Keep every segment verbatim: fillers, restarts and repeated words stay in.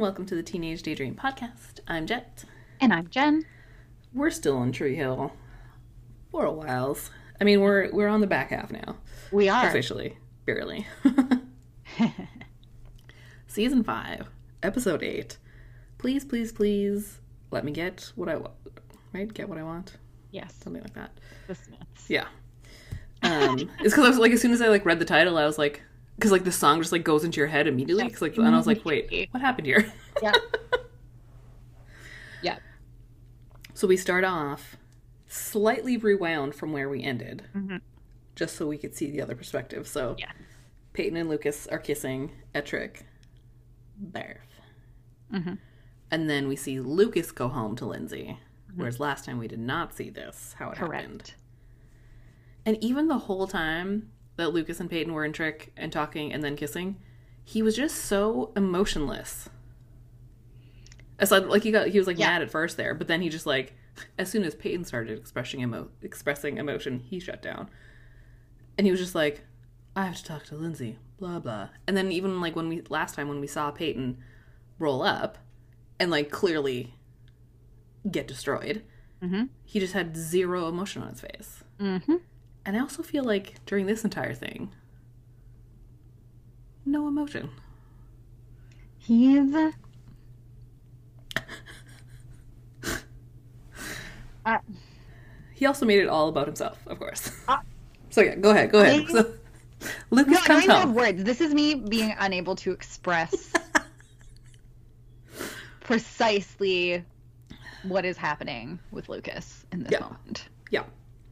welcome to the Teenage Daydream Podcast. I'm Jet. And I'm Jen. We're still on Tree Hill for a while. I mean, we're we're on the back half now. We are. Officially. Barely. Season five, Episode eight. Please, please, please let me get what I want. Right? Get what I want? Yes. Something like that. The Smiths. Yeah. Um, it's because I was like, as soon as I like read the title, I was like, because like the song just like goes into your head immediately. Yes, like, and I was like, wait, what happened here? Yeah. Yeah. So we start off slightly rewound from where we ended, Mm-hmm. just so we could see the other perspective. So Yeah. Peyton and Lucas are kissing at Trick. Barf. Mm-hmm. And then we see Lucas go home to Lindsay, mm-hmm. whereas last time we did not see this, how it Correct. happened. And even the whole time that Lucas and Peyton were in Trick and talking and then kissing, he was just so emotionless. Aside, like he got, he was like Yeah. mad at first there, but then he just like, as soon as Peyton started expressing emo- expressing emotion, he shut down, and he was just like, "I have to talk to Lindsay." Blah blah. And then even like when we last time when we saw Peyton roll up and like clearly get destroyed, Mm-hmm. he just had zero emotion on his face. Mm-hmm. And I also feel like during this entire thing, no emotion. He's... Uh, He also made it all about himself, of course. Uh, so yeah, go ahead, go ahead. I- So, Lucas no, I don't comes even have home. words. This is me being unable to express precisely what is happening with Lucas in this Yeah. moment. Yeah.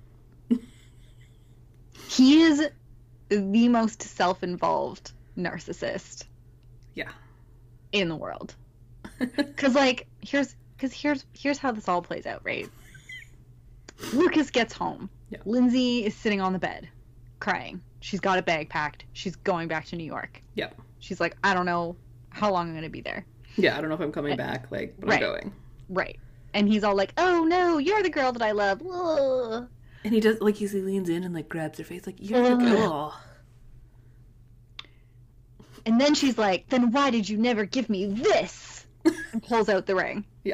He is the most self-involved narcissist Yeah. in the world. Because, like, here's because here's here's how this all plays out, right? Lucas gets home. Yeah. Lindsay is sitting on the bed, crying. She's got a bag packed. She's going back to New York. Yeah. She's like, I don't know how long I'm going to be there. Yeah, I don't know if I'm coming back, like, but Right. I'm going. Right. And he's all like, oh, no, you're the girl that I love. Ugh. And he does, like, he leans in and, like, grabs her face, like, you're the Ugh. girl. And then she's like, then why did you never give me this? And pulls out the ring. Yeah.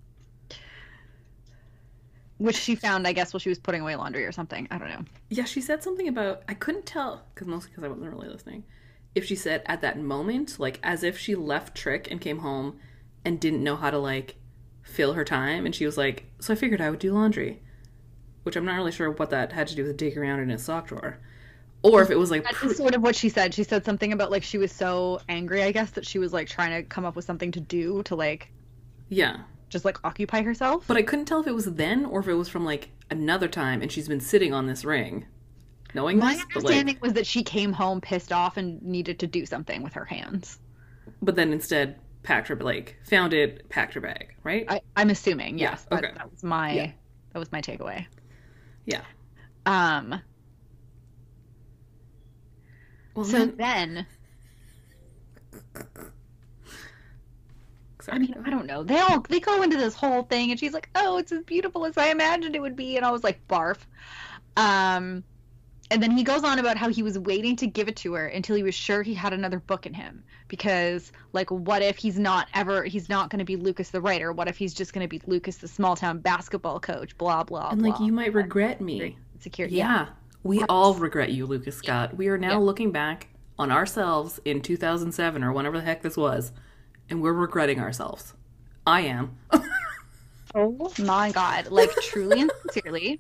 Which she found, I guess, while she was putting away laundry or something. I don't know. Yeah, she said something about, I couldn't tell, because mostly because I wasn't really listening, if she said at that moment, like, as if she left Trick and came home and didn't know how to, like, fill her time, and she was like, so I figured I would do laundry. Which I'm not really sure what that had to do with digging around in his sock drawer. Or if it was, like... That's Pre- sort of what she said. She said something about, like, she was so angry, I guess, that she was, like, trying to come up with something to do to, like, yeah. just, like, occupy herself. But I couldn't tell if it was then or if it was from, like, another time and she's been sitting on this ring. Knowing My this, but, understanding like, was that she came home pissed off and needed to do something with her hands. but then instead packed her, like, found it, packed her bag, right? I, I'm assuming, Yeah, yes. That, okay. that was my Yeah. that was my takeaway. Yeah. Um. Well, So then... then, Sorry, I mean, go I ahead. don't know. They all they go into this whole thing, and she's like, "Oh, it's as beautiful as I imagined it would be," and I was like, "Barf." Um, and then he goes on about how he was waiting to give it to her until he was sure he had another book in him, because, like, what if he's not ever he's not going to be Lucas the writer? What if he's just going to be Lucas the small town basketball coach? Blah blah. And, blah. like, you might regret me. Secure. Yeah. We Yes. all regret you, Lucas Scott. We are now Yeah. looking back on ourselves in two thousand seven or whenever the heck this was, and we're regretting ourselves. I am. Oh my god! Like, truly and sincerely.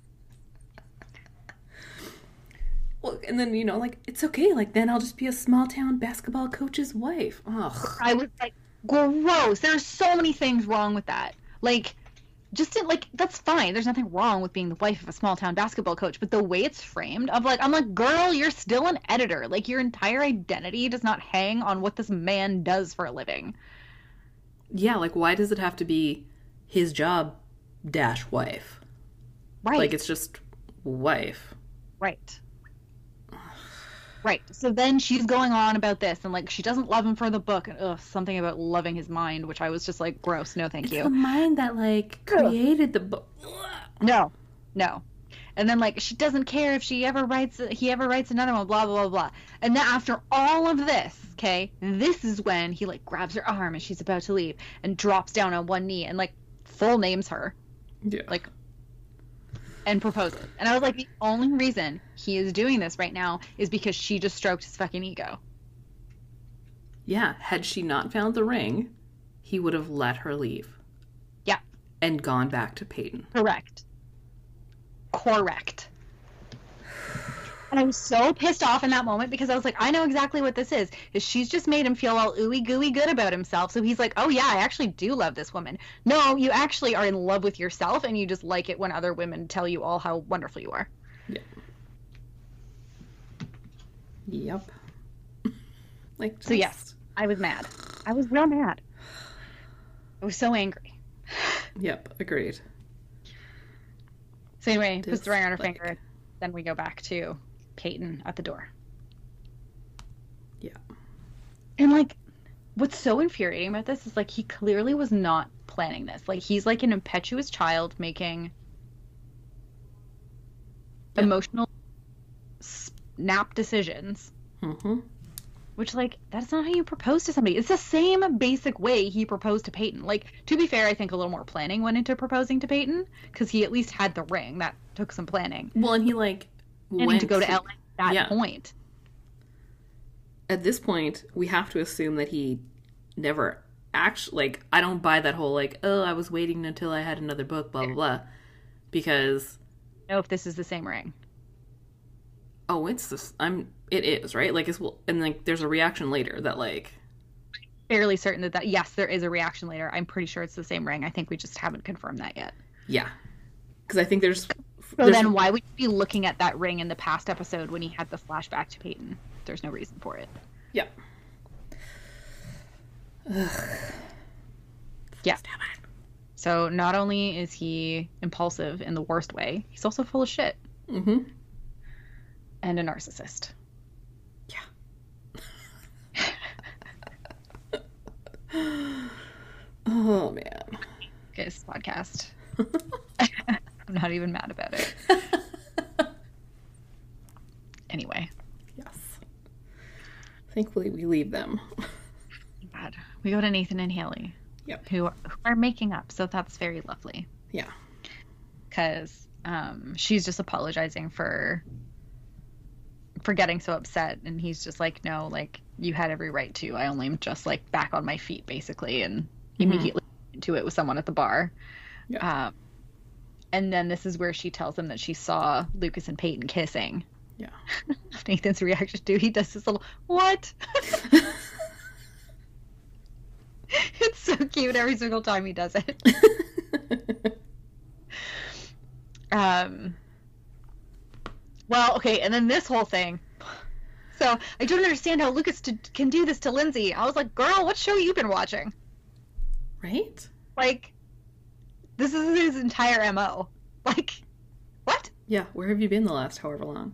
Well, and then, you know, like, it's okay. Like, then I'll just be a small town basketball coach's wife. Ugh. I was like, gross. There's so many things wrong with that. Like, just in, like, that's fine. There's nothing wrong with being the wife of a small town basketball coach, but the way it's framed, of like, I'm like, girl, you're still an editor. Like, your entire identity does not hang on what this man does for a living. Yeah, like, why does it have to be his job dash wife? Right. Like, it's just wife. Right. Right. So then she's going on about this, and, like, she doesn't love him for the book, and ugh, something about loving his mind, which I was just like, gross. No, thank It's you. the mind that, like, created the book. No, no. And then like she doesn't care if she ever writes he ever writes another one, blah blah blah blah. And then after all of this, okay, this is when he like grabs her arm and she's about to leave and drops down on one knee and like full names her. Yeah. Like and proposes. And I was like, the only reason he is doing this right now is because she just stroked his fucking ego. Yeah, had she not found the ring, he would have let her leave. Yeah. And gone back to Peyton. Correct. Correct. And I was so pissed off in that moment because I was like, I know exactly what this is. Is she's just made him feel all ooey gooey good about himself. So he's like, oh yeah, I actually do love this woman. No, you actually are in love with yourself and you just like it when other women tell you all how wonderful you are. Yeah. Yep. Like just... So yes, I was mad. I was real mad. I was so angry. Yep, agreed. So anyway, puts the ring on her like... finger. Then we go back to Peyton at the door. Yeah. And like, what's so infuriating about this is like he clearly was not planning this. Like he's like an impetuous child making yeah. emotional snap decisions. Mm-hmm. Which, like, that's not how you propose to somebody. It's the same basic way he proposed to Peyton. Like, to be fair, I think a little more planning went into proposing to Peyton, because he at least had the ring. That took some planning. Well, and he, like, and went to go to L A at that yeah. point. At this point, we have to assume that he never actually, like, I don't buy that whole, like, oh, I was waiting until I had another book, blah, blah, blah, because... I know if this is the same ring. Oh, it's this. I'm. It is right. Like it's well, and like there's a reaction later that like. Fairly certain that that yes, there is a reaction later. I'm pretty sure it's the same ring. I think we just haven't confirmed that yet. Yeah, because I think there's. So there's... then, why would you be looking at that ring in the past episode when he had the flashback to Peyton? There's no reason for it. Yeah. Ugh. Yeah. So not only is he impulsive in the worst way, he's also full of shit. Mm-hmm. And a narcissist. Yeah. Oh, man. This podcast. I'm not even mad about it. Anyway. Yes. Thankfully, we leave them. God. We go to Nathan and Haley. Yep. Who, who are making up, so that's very lovely. Yeah. Because um, she's just apologizing for... for getting so upset, and he's just like, no, like, you had every right to. I only am just like back on my feet basically, and mm-hmm. immediately into it with someone at the bar. Yeah. Um, and then this is where she tells him that she saw Lucas and Peyton kissing. Yeah. Nathan's reaction to he does this little what? It's so cute every single time he does it. um Well, okay, and then this whole thing. So, I don't understand how Lucas to, can do this to Lindsay. I was like, girl, what show you been watching? Right? Like, this is his entire M O. Like, what? Yeah, where have you been the last however long?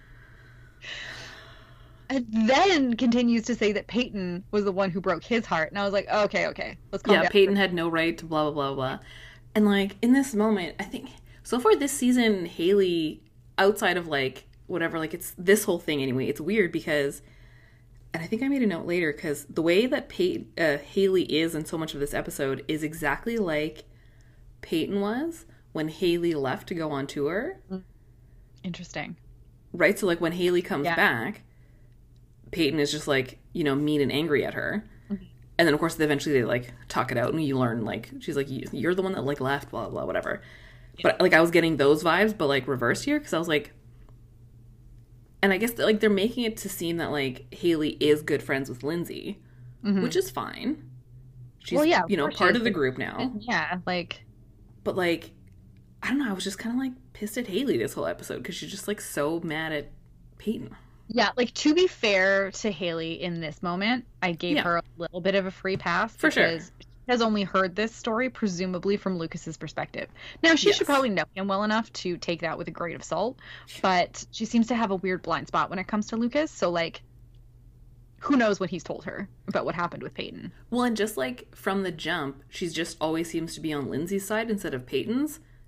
And then continues to say that Peyton was the one who broke his heart. And I was like, okay, okay, let's calm yeah, down. Peyton had no right to blah, blah, blah, blah. And, like, in this moment, I think, so far this season, Haley... outside of like whatever, like it's this whole thing anyway, it's weird because, and I think I made a note later, because the way that Pey- uh, Haley is in so much of this episode is exactly like Peyton was when Haley left to go on tour. Interesting. Right? So like when Haley comes yeah. back, Peyton is just like, you know, mean and angry at her. Mm-hmm. And then of course eventually they like talk it out and you learn like, she's like, you're the one that like left, blah, blah, whatever. But, like, I was getting those vibes, but, like, reversed here, because I was like... And I guess, like, they're making it to seem that, like, Haley is good friends with Lindsay, mm-hmm. which is fine. She's, well, yeah, you know, part of the group now. Yeah, like... But, like, I don't know, I was just kind of, like, pissed at Haley this whole episode, because she's just, like, so mad at Peyton. Yeah, like, to be fair to Haley in this moment, I gave yeah. her a little bit of a free pass. For sure. Has only heard this story, presumably from Lucas's perspective. Now, she yes. should probably know him well enough to take that with a grain of salt, but she seems to have a weird blind spot when it comes to Lucas, so, like, who knows what he's told her about what happened with Peyton. Well, and just, like, from the jump, she's just always seems to be on Lindsay's side instead of Peyton's,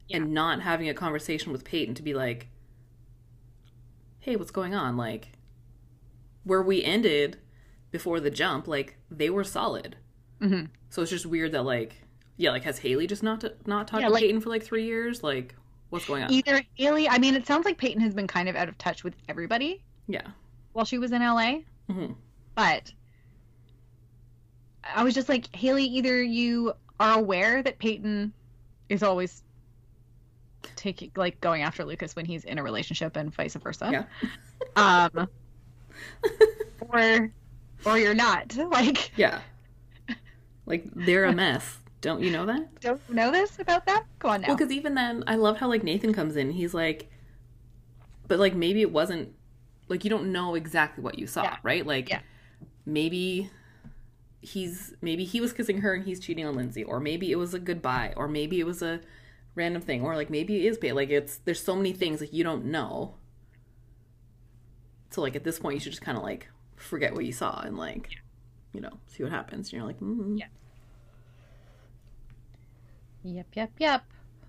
Yeah. and not having a conversation with Peyton to be like, hey, what's going on? Like, where we ended before the jump, like, they were solid. Mm-hmm. So it's just weird that, like, yeah, like, has Haley just not to, not talked Yeah, to like- Peyton for like three years? Like, what's going on? Either Haley, I mean, it sounds like Peyton has been kind of out of touch with everybody Yeah. while she was in L A. Mm-hmm. But I was just like, Haley, either you are aware that Peyton is always taking, like, going after Lucas when he's in a relationship and vice versa. Yeah. Um, or, or you're not. Like, Yeah. Like, they're a mess. Don't you know that? don't you know this about them? Go on now. Well, because even then, I love how, like, Nathan comes in. He's like, but, like, maybe it wasn't, like, you don't know exactly what you saw, Yeah. right? Like, Yeah. maybe he's, maybe he was kissing her and he's cheating on Lindsay, or maybe it was a goodbye, or maybe it was a random thing, or, like, maybe it is paid. Like, it's, there's so many things, like, you don't know. So, like, at this point, you should just kind of, like, forget what you saw and, like, you know, see what happens. And you're like, mm. Yeah. Yep, yep, yep.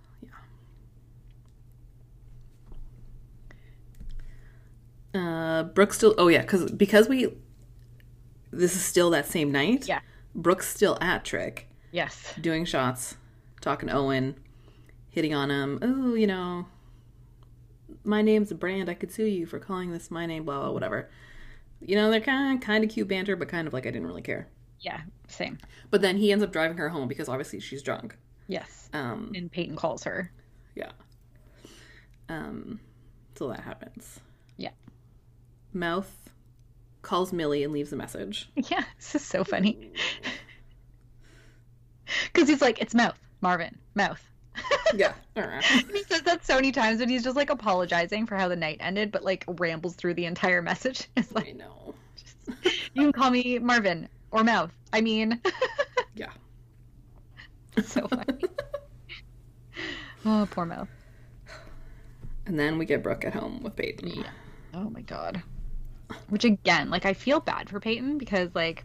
Uh, Brooke still. Oh yeah, because because we. This is still that same night. Yeah. Brooke's still at Trick, Yes. doing shots, talking to Owen, hitting on him. Oh, you know, my name's a brand. I could sue you for calling this my name. Blah blah whatever. You know, they're kind of kind of cute banter, but kind of like I didn't really care. Yeah, same. But then he ends up driving her home because obviously she's drunk. Yes. Um. And Peyton calls her. Yeah. Um. So that happens. Yeah. Mouth calls Millie and leaves a message. Yeah, this is so funny. Because he's like, it's Mouth, Marvin, Mouth. Yeah. He says that so many times, and he's just like apologizing for how the night ended, but like rambles through the entire message. It's I like, know. you can call me Marvin or Mouth. I mean, Yeah. so funny. Oh, poor Mouth. And then we get Brooke at home with Peyton. Yeah. Oh my god. Which again, like I feel bad for Peyton because like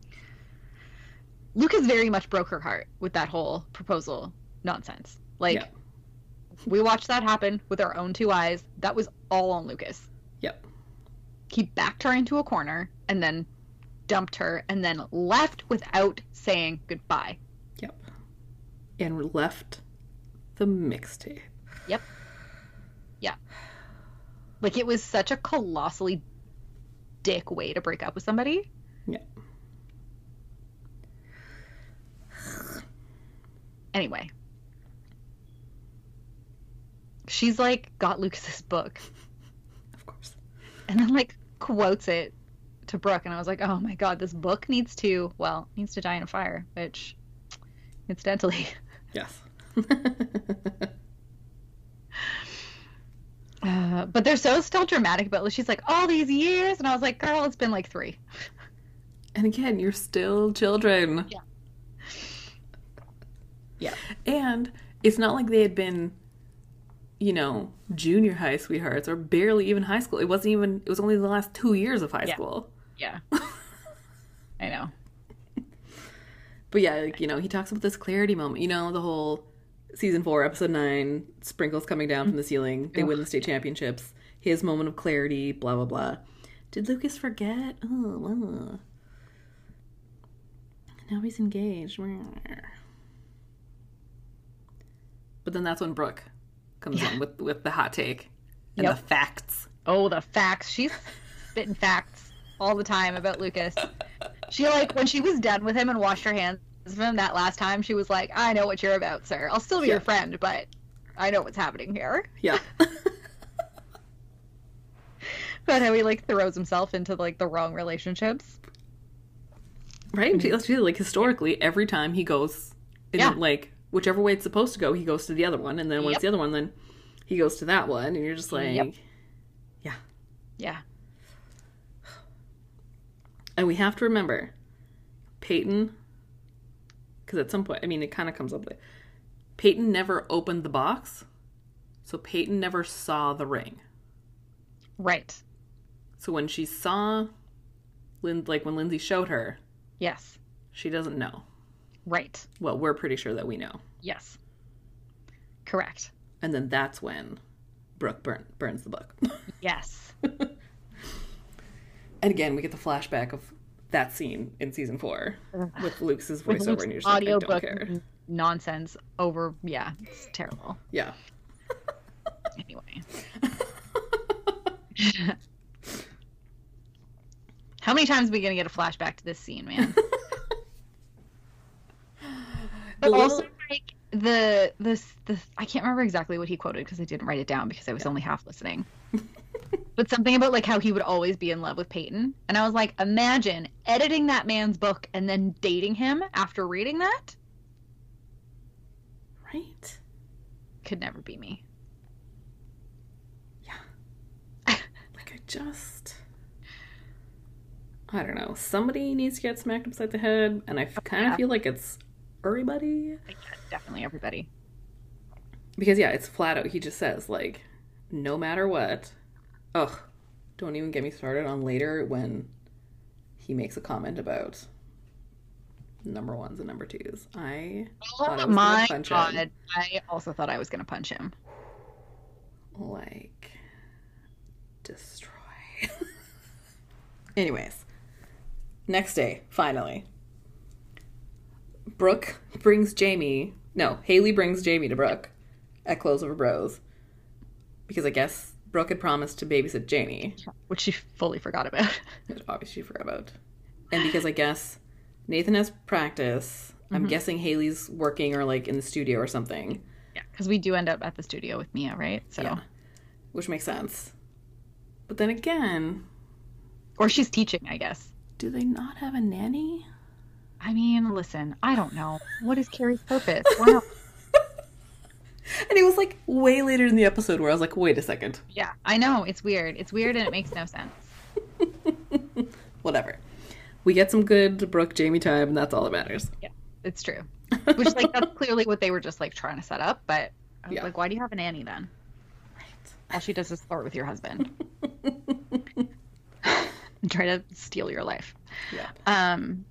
Lucas very much broke her heart with that whole proposal nonsense. Like Yeah. we watched that happen with our own two eyes. That was all on Lucas. Yep. He backed her into a corner and then dumped her and then left without saying goodbye. Yep. And left the mixtape. Yep. Yeah. Like it was such a colossally dick way to break up with somebody. Yeah. Anyway. She's like got Lucas's book Of course. and then like quotes it to Brooke and I was like, oh my god, this book needs to, well, needs to die in a fire, which incidentally. Yes. Uh, but they're so still dramatic about it. She's like, all these years? And I was like, girl, it's been like three. And again, you're still children. Yeah. Yeah. And it's not like they had been, you know, junior high sweethearts or barely even high school. It wasn't even, it was only the last two years of high Yeah. school. Yeah. I know. But yeah, like, you know, he talks about this clarity moment. You know, the whole season four, episode nine, sprinkles coming down from the ceiling. They Ugh. win the state championships. His moment of clarity, blah, blah, blah. Did Lucas forget? Oh, uh. Now he's engaged. But then that's when Brooke comes Yeah. in with, with the hot take and Yep. the facts. Oh, the facts. She's spitting facts all the time about Lucas. She, like, when she was done with him and washed her hands of him that last time, she was like, I know what you're about, sir. I'll still be Yeah. your friend, but I know what's happening here. Yeah. About how he, like, throws himself into, like, the wrong relationships. Right? Let's do like historically, every time he goes, in, Yeah. like, whichever way it's supposed to go, he goes to the other one. And then when Yep. it's the other one, then he goes to that one. And you're just like, Yep. yeah. Yeah. And we have to remember, Peyton, because at some point, I mean, it kind of comes up there. Peyton never opened the box, so Peyton never saw the ring. Right. So when she saw, Lin- like when Lindsay showed her, Yes. she doesn't know. Right. Well, we're pretty sure that we know. Yes. Correct. And then that's when Brooke burn, burns the book. Yes. And again, we get the flashback of that scene in season four with Luke's voiceover, and you're just like, I don't care. Nonsense over. Yeah, it's terrible. Yeah. Anyway. How many times are we gonna get a flashback to this scene, man? But little... also, like the this the I can't remember exactly what he quoted because I didn't write it down because I was yeah. only half listening. But something about like how he would always be in love with Peyton, and I was like, imagine editing that man's book and then dating him after reading that. Right? Could never be me. Yeah. Like I just. I don't know. Somebody needs to get smacked upside the head, and I f- kind of yeah. feel like it's everybody. Yeah, definitely everybody. Because, yeah, it's flat out. He just says, like, no matter what. Ugh. Don't even get me started on later when he makes a comment about number ones and number twos. I oh, thought I was my going to punch God. him. I also thought I was going to punch him. Like, destroy. Anyways. Next day, finally. Brooke brings Jamie... No, Haley brings Jamie to Brooke at Close of her Bros. Because I guess Brooke had promised to babysit Jamie. Which she fully forgot about. Which obviously she forgot about. And because I guess Nathan has practice, mm-hmm. I'm guessing Haley's working or like in the studio or something. Yeah, because we do end up at the studio with Mia, right? So, yeah. Which makes sense. But then again... Or she's teaching, I guess. Do they not have a nanny? I mean, listen, I don't know. What is Carrie's purpose? We're not... And it was like way later in the episode where I was like, wait a second. Yeah, I know. It's weird. It's weird and it makes no sense. Whatever. We get some good Brooke Jamie time and that's all that matters. Yeah, it's true. Which, like, that's clearly what they were just, like, trying to set up. But I was yeah. like, why do you have a nanny then? Right. All she does is flirt with your husband. And try to steal your life. Yeah. Um.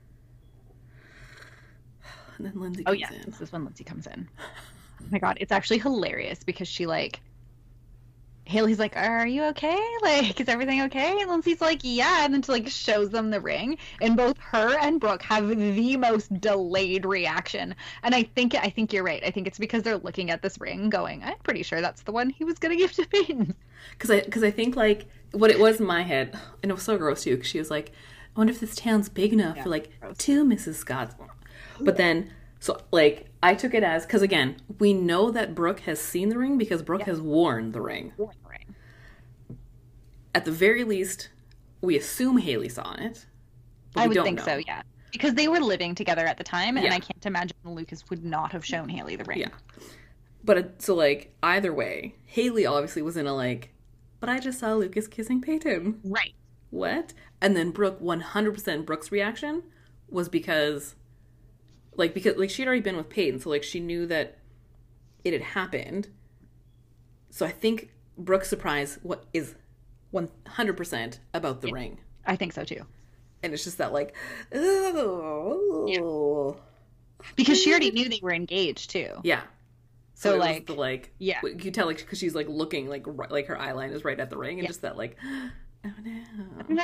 And then Lindsay oh comes yeah, in. This is when Lindsay comes in. Oh my God, it's actually hilarious because she like, Haley's like, "Are you okay? Like, is everything okay?" And Lindsay's like, "Yeah," and then she like shows them the ring, and both her and Brooke have the most delayed reaction. And I think I think you're right. I think it's because they're looking at this ring, going, "I'm pretty sure that's the one he was gonna give to Peyton." Because I because I think like what it was in my head, and it was so gross too. Because she was like, "I wonder if this town's big enough yeah, for like gross. two Missus Scotts." But then, so like I took it as because again, we know that Brooke has seen the ring because Brooke yeah. has worn the ring. Worn the ring. At the very least, we assume Haley saw it. I would don't think know. so, yeah. Because they were living together at the time, and yeah. I can't imagine Lucas would not have shown Haley the ring. Yeah. But, it, so, like, either way, Haley obviously was in a, like, but I just saw Lucas kissing Peyton. Right. What? And then Brooke, one hundred percent Brooke's reaction was because, like, because, like, she'd already been with Peyton, so, like, she knew that it had happened. So I think Brooke's surprise what is one hundred percent about the yeah, ring. I think so, too. And it's just that, like, oh. Yeah. Because she already knew they were engaged, too. Yeah. So, so like, the, like, yeah. You can tell, like, because she's, like, looking, like, right, like, her eyeline is right at the ring. And yeah. just that, like, oh, no. no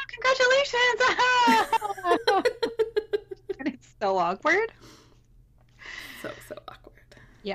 oh, congratulations! And it's so awkward. So, so awkward. Yeah.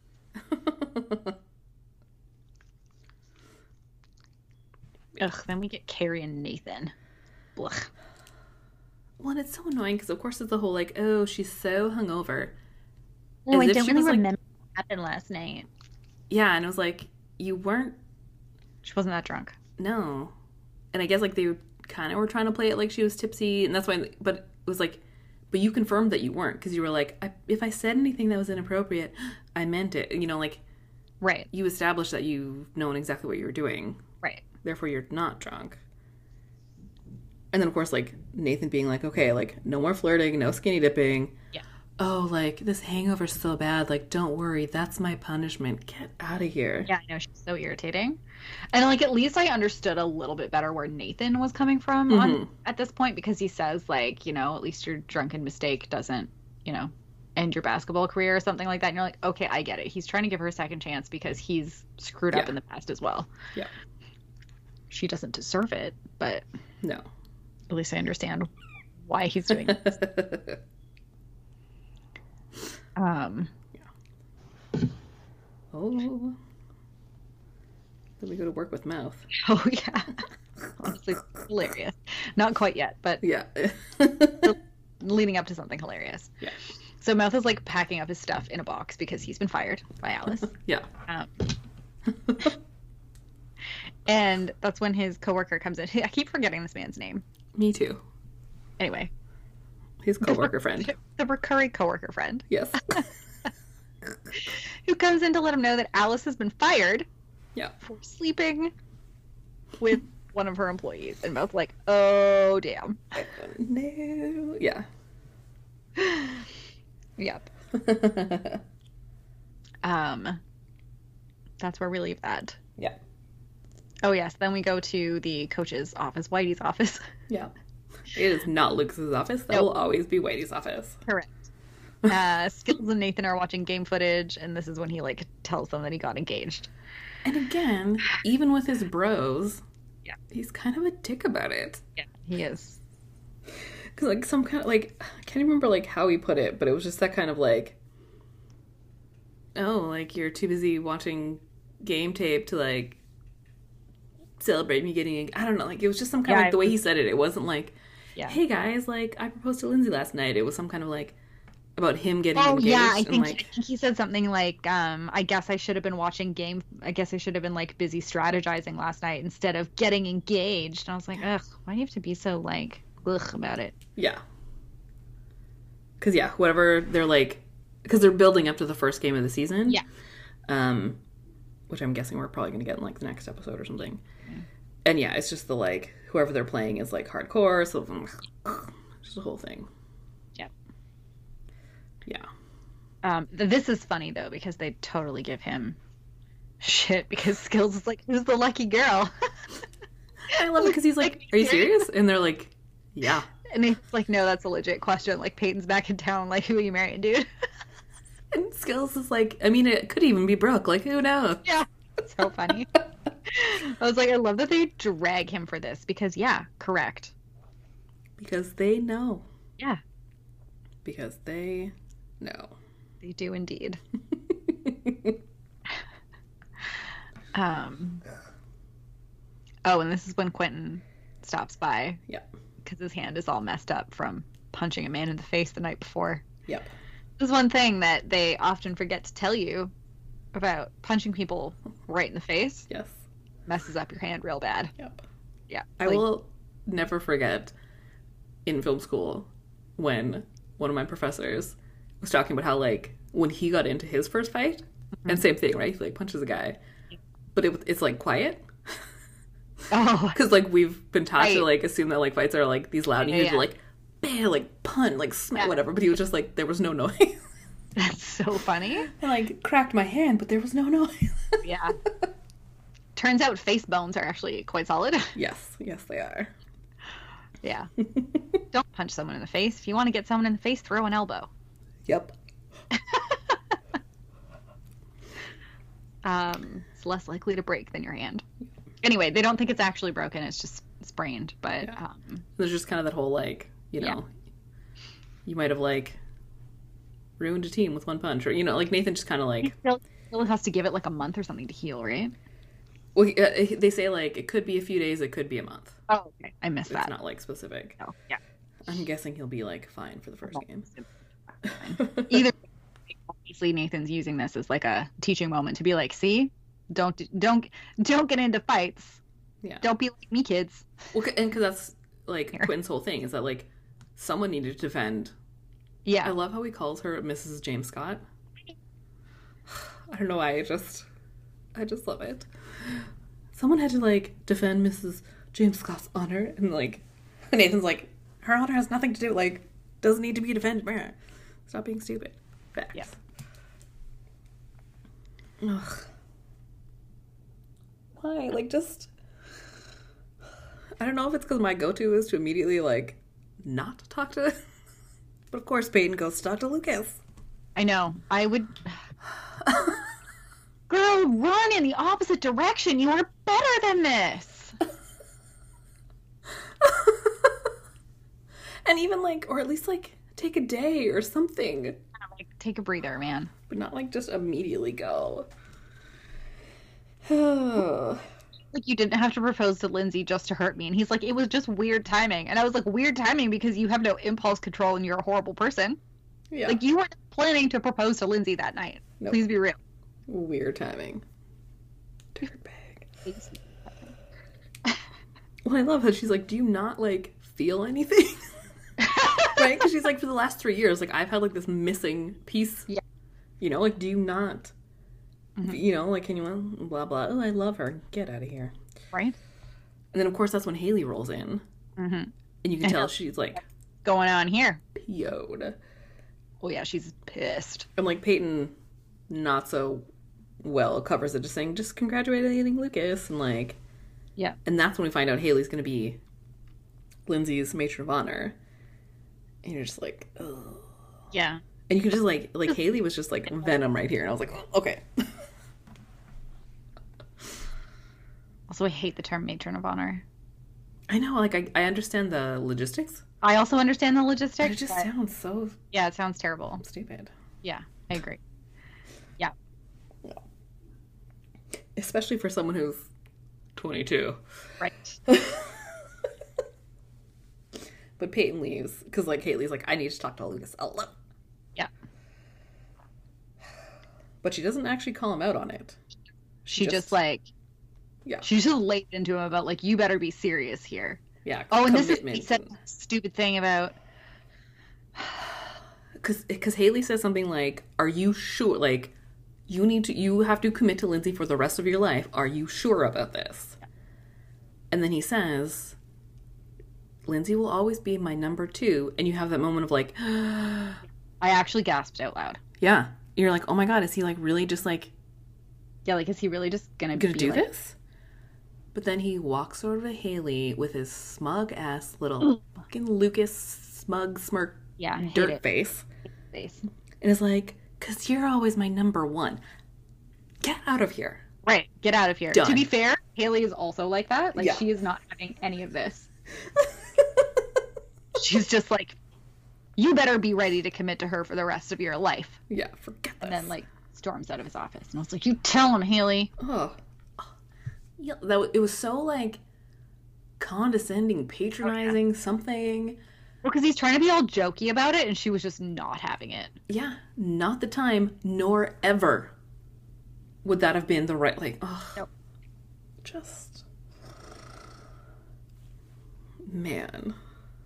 Ugh, then we get Carrie and Nathan. Blech. Well, and it's so annoying because, of course, it's the whole, like, oh, she's so hungover. No, I don't really was, remember like, what happened last night. Yeah, and it was like, you weren't... She wasn't that drunk. No. And I guess, like, they kind of were trying to play it like she was tipsy, and that's why... But it was like... But you confirmed that you weren't, because you were like, I, if I said anything that was inappropriate, I meant it. You know, like... Right. You established that you've known exactly what you were doing. Right. Therefore, you're not drunk. And then, of course, like, Nathan being like, okay, like, no more flirting, no skinny dipping. Yeah. Oh, like, this hangover's so bad. Like, don't worry. That's my punishment. Get out of here. Yeah, I know. She's so irritating. And, like, at least I understood a little bit better where Nathan was coming from mm-hmm. on, at this point. Because he says, like, you know, at least your drunken mistake doesn't, you know, end your basketball career or something like that. And you're like, okay, I get it. He's trying to give her a second chance because he's screwed up Yeah. in the past as well. Yeah. She doesn't deserve it, but No. at least I understand why he's doing it. Um, Oh. Then we go to work with Mouth. oh yeah. Honestly, hilarious. Not quite yet, but Yeah. leading up to something hilarious. Yeah. So Mouth is like packing up his stuff in a box because he's been fired by Alice. Yeah. Um, and that's when his coworker comes in. I keep forgetting this man's name. Me too. Anyway, His coworker friend. the recurring coworker friend, Yes. who comes in to let him know that Alice has been fired Yeah. for sleeping with one of her employees. And Mouth's like, oh damn. No. Yeah. Yep. Um, that's where we leave that. Yeah. Oh yes, then we go to the coach's office, Whitey's office. Yeah. It is not Lucas's office. That Nope. will always be Whitey's office. Correct. Uh, Skills and Nathan are watching game footage, and this is when he like tells them that he got engaged. And again, even with his bros, Yeah. he's kind of a dick about it. Yeah, he is. Because, like, some kind of, like, I can't remember, like, how he put it, but it was just that kind of, like, oh, like, you're too busy watching game tape to, like, celebrate me getting, I don't know, like, it was just some kind Yeah, of, like, the it way was- he said it, it wasn't like, Yeah. hey, guys, like, I proposed to Lindsay last night. It was some kind of, like, about him getting Oh engaged. yeah, I and, think, like, I think he said something like, um, I guess I should have been watching game. I guess I should have been like busy strategizing last night instead of getting engaged. And I was like, ugh, why do you have to be so like ugh about it? yeah. Because, yeah, whatever they're, like, because they're building up to the first game of the season. Yeah. Um, which I'm guessing we're probably going to get in, like, the next episode or something. And, yeah, it's just the, like, whoever they're playing is, like, hardcore, so just the whole thing. Yep. Yeah. Um, th- this is funny though because they totally give him shit because Skills is like, who's the lucky girl? I love it because he's like, are you serious? And they're like, yeah. And he's like, no, that's a legit question. Like, Peyton's back in town. Like, who are you marrying, dude? And Skills is like, I mean, it could even be Brooke. Like, who knows? Yeah. So funny. I was like, I love that they drag him for this because, yeah, correct. Because they know. Yeah, Because they know. they do indeed. um. Oh, and this is when Quentin stops by. Yeah. Because his hand is all messed up from punching a man in the face the night before. Yep. This is one thing that they often forget to tell you about punching people right in the face. Yes. Messes up your hand real bad. Yep. Yeah. I like- will never forget in film school when one of my professors was talking about how, like, when he got into his first fight, and same thing, right? He, like, punches a guy. But it, it's, like, quiet. Oh, Because, like, we've been taught to, Right. like, assume that, like, fights are, like, these loud, and Yeah, you have to, yeah. like, bam, like, pun, like, smack, Yeah. whatever. But he was just, like, there was no noise. that's so funny. I, like, cracked my hand, but there was no noise. Yeah. Turns out face bones are actually quite solid. Yes. Yes, they are. Yeah. Don't punch someone in the face. If you want to get someone in the face, throw an elbow. Yep. Um, it's less likely to break than your hand. Anyway, they don't think it's actually broken. It's just sprained. But Yeah. um, There's just kind of that whole, like, you know, Yeah. you might have, like, ruined a team with one punch. Or, you know, like, Nathan just kind of, like, still, still has to give it like a month or something to heal, right? well, he- uh, they say, like, it could be a few days, it could be a month. Oh, okay. I missed It's that. not, like, specific. Oh, yeah. I'm guessing he'll be, like, fine for the first game. Either obviously Nathan's using this as like a teaching moment to be like, see, don't don't don't get into fights. Yeah. Don't be like me, kids. Well, c- and because that's, like, Here. Quentin's whole thing is that, like, someone needed to defend. Yeah. I love how he calls her Missus James Scott. I don't know why, I just, I just love it. Someone had to, like, defend Missus James Scott's honor, and, like, Nathan's like, her honor has nothing to do, like, doesn't need to be defended. Meh. Stop being stupid. Facts. Yeah. Ugh. Why? Like, just, I don't know if it's because my go-to is to immediately, like, not talk to, but of course Peyton goes to talk to Lucas. I know. I would. Girl, run in the opposite direction. You are better than this. And even like, or at least like take a day or something, Like, take a breather, man. but not like just immediately go. Oh, Like, you didn't have to propose to Lindsay just to hurt me. And he's like, it was just weird timing. And I was like, weird timing because you have no impulse control and you're a horrible person. yeah. Like, you weren't planning to propose to Lindsay that night. Nope. Please be real. Weird timing. Dirtbag. Well, I love how she's like, do you not like feel anything? Right? Because she's like, for the last three years, like I've had like this missing piece. Yeah. You know, like, do you not? Mhm. You know, like, can you blah blah? Oh, I love her. Get out of here. Right? And then of course that's when Haley rolls in, Mm-hmm. and you can I tell know. she's like Going on here. P O'd. Oh, yeah, she's pissed. And like Peyton, not so well covers it, just saying, just congratulating Lucas, and like, Yeah. and that's when we find out Haley's gonna be Lindsay's matron of honor, and you're just like, ugh. Yeah. And you can just like, like Haley was just like venom right here, and I was like, oh, okay. Also, I hate the term matron of honor. I know, like I, I understand the logistics, I also understand the but logistics. it just but- sounds so yeah, it sounds terrible. stupid. Yeah, I agree. Especially for someone who's twenty-two. Right. But Peyton leaves because like Haley's like, I need to talk to Lucas alone. Yeah. But she doesn't actually call him out on it. She just, Just- like, Yeah. she just laid into him about, like, you better be serious here. Yeah. Oh, and this is, commitment he said and- a stupid thing about, Because because Haley says something like, "Are you sure? Like, you need to you have to commit to Lindsay for the rest of your life. Are you sure about this?" And then he says, "Lindsay will always be my number two." And you have that moment of like, I actually gasped out loud. yeah, you're like, oh my god, is he like really just like Yeah, like, is he really just gonna, gonna be do like, this? But then he walks over to Haley with his smug ass little fucking Lucas smug smirk Yeah, I hate dirt it. face. Face. And is like, "Cause you're always my number one. Get out of here." Right, get out of here. Done. To be fair, Haley is also like that. Like, Yeah. she is not having any of this. She's just like, you better be ready to commit to her for the rest of your life. Yeah, forget this. And then, like, storms out of his office. And I was like, you tell him, Haley. oh, yeah, that w- it was so like condescending, patronizing, something. Well, because he's trying to be all jokey about it, and she was just not having it. Yeah, not the time, nor ever would that have been the right. Like, oh, Nope. just man.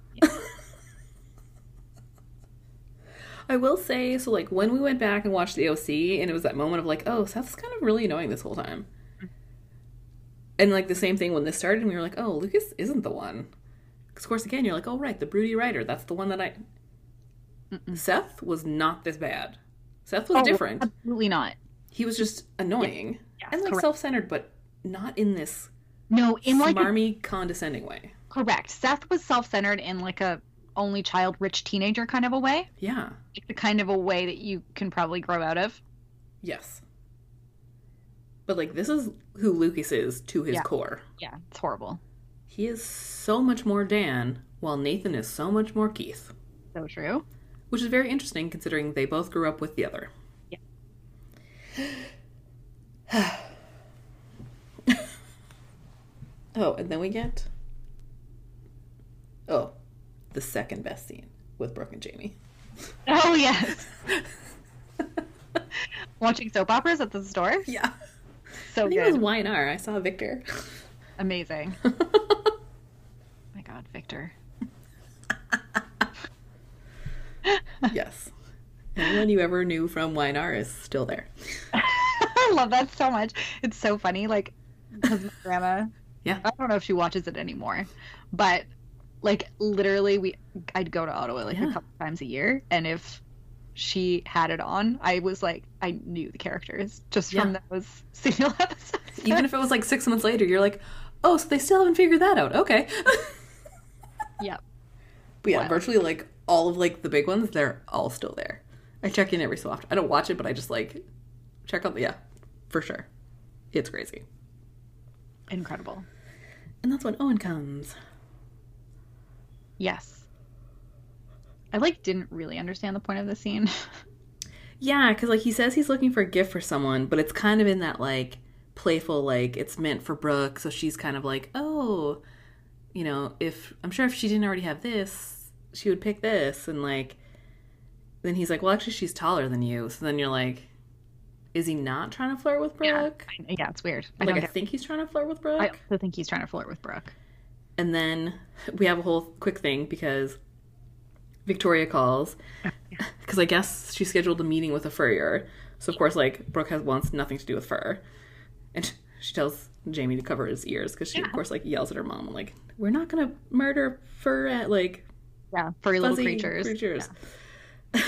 I will say, so like when we went back and watched the O C, and it was that moment of like, oh, Seth's kind of really annoying this whole time. And like the same thing when this started, and we were like, oh, Lucas isn't the one. Because of course, again, you're like, oh right, the broody writer, that's the one that I. Mm-mm. Seth was not this bad. Seth was Oh, different. Absolutely not. He was just annoying Yes, and like correct. self-centered, but not in this No, in like a, smarmy, condescending way. correct. Seth was self-centered in like a only child, rich teenager kind of a way. Yeah. Like the kind of a way that you can probably grow out of. Yes. But like this is who Lucas is to his Yeah. core. Yeah, it's horrible. He is so much more Dan, while Nathan is so much more Keith. So true. Which is very interesting considering they both grew up with the other. Yeah. Oh, and then we get... Oh, the second best scene with Brooke and Jamie. Oh, yes. Watching soap operas at the store. Yeah. So I think good. it was Y and R. I saw Victor. Amazing. Oh my God, Victor. Yes. Anyone you ever knew from Y and R is still there. I love that so much. It's so funny. Like, because my grandma, Yeah. I don't know if she watches it anymore, but like literally, we I'd go to Ottawa like Yeah. a couple times a year, and if she had it on, I was like, I knew the characters just from Yeah. those serial episodes. Even if it was like six months later, you're like, oh, so they still haven't figured that out. Okay. Yep. But yeah, Wow. virtually like all of like the big ones, they're all still there. I check in every so often. I don't watch it, but I just like check out the, yeah, for sure. It's crazy. Incredible. And that's when Owen comes. Yes. I like didn't really understand the point of the scene. Yeah, because like he says he's looking for a gift for someone, but it's kind of in that like playful, like it's meant for Brooke, so she's kind of like, oh, you know, if I'm sure if she didn't already have this, she would pick this, and like then he's like, well, actually, she's taller than you, so then you're like, is he not trying to flirt with Brooke? Yeah, yeah it's weird. I like I think he's trying to flirt with Brooke. I also think he's trying to flirt with Brooke. And then we have a whole quick thing because Victoria calls because I guess she scheduled a meeting with a furrier. So of course, like Brooke has wants nothing to do with fur, and she tells Jamie to cover his ears because she, yeah. of course, like yells at her mom, like, "We're not gonna murder fur at like yeah furry little creatures." creatures. Yeah.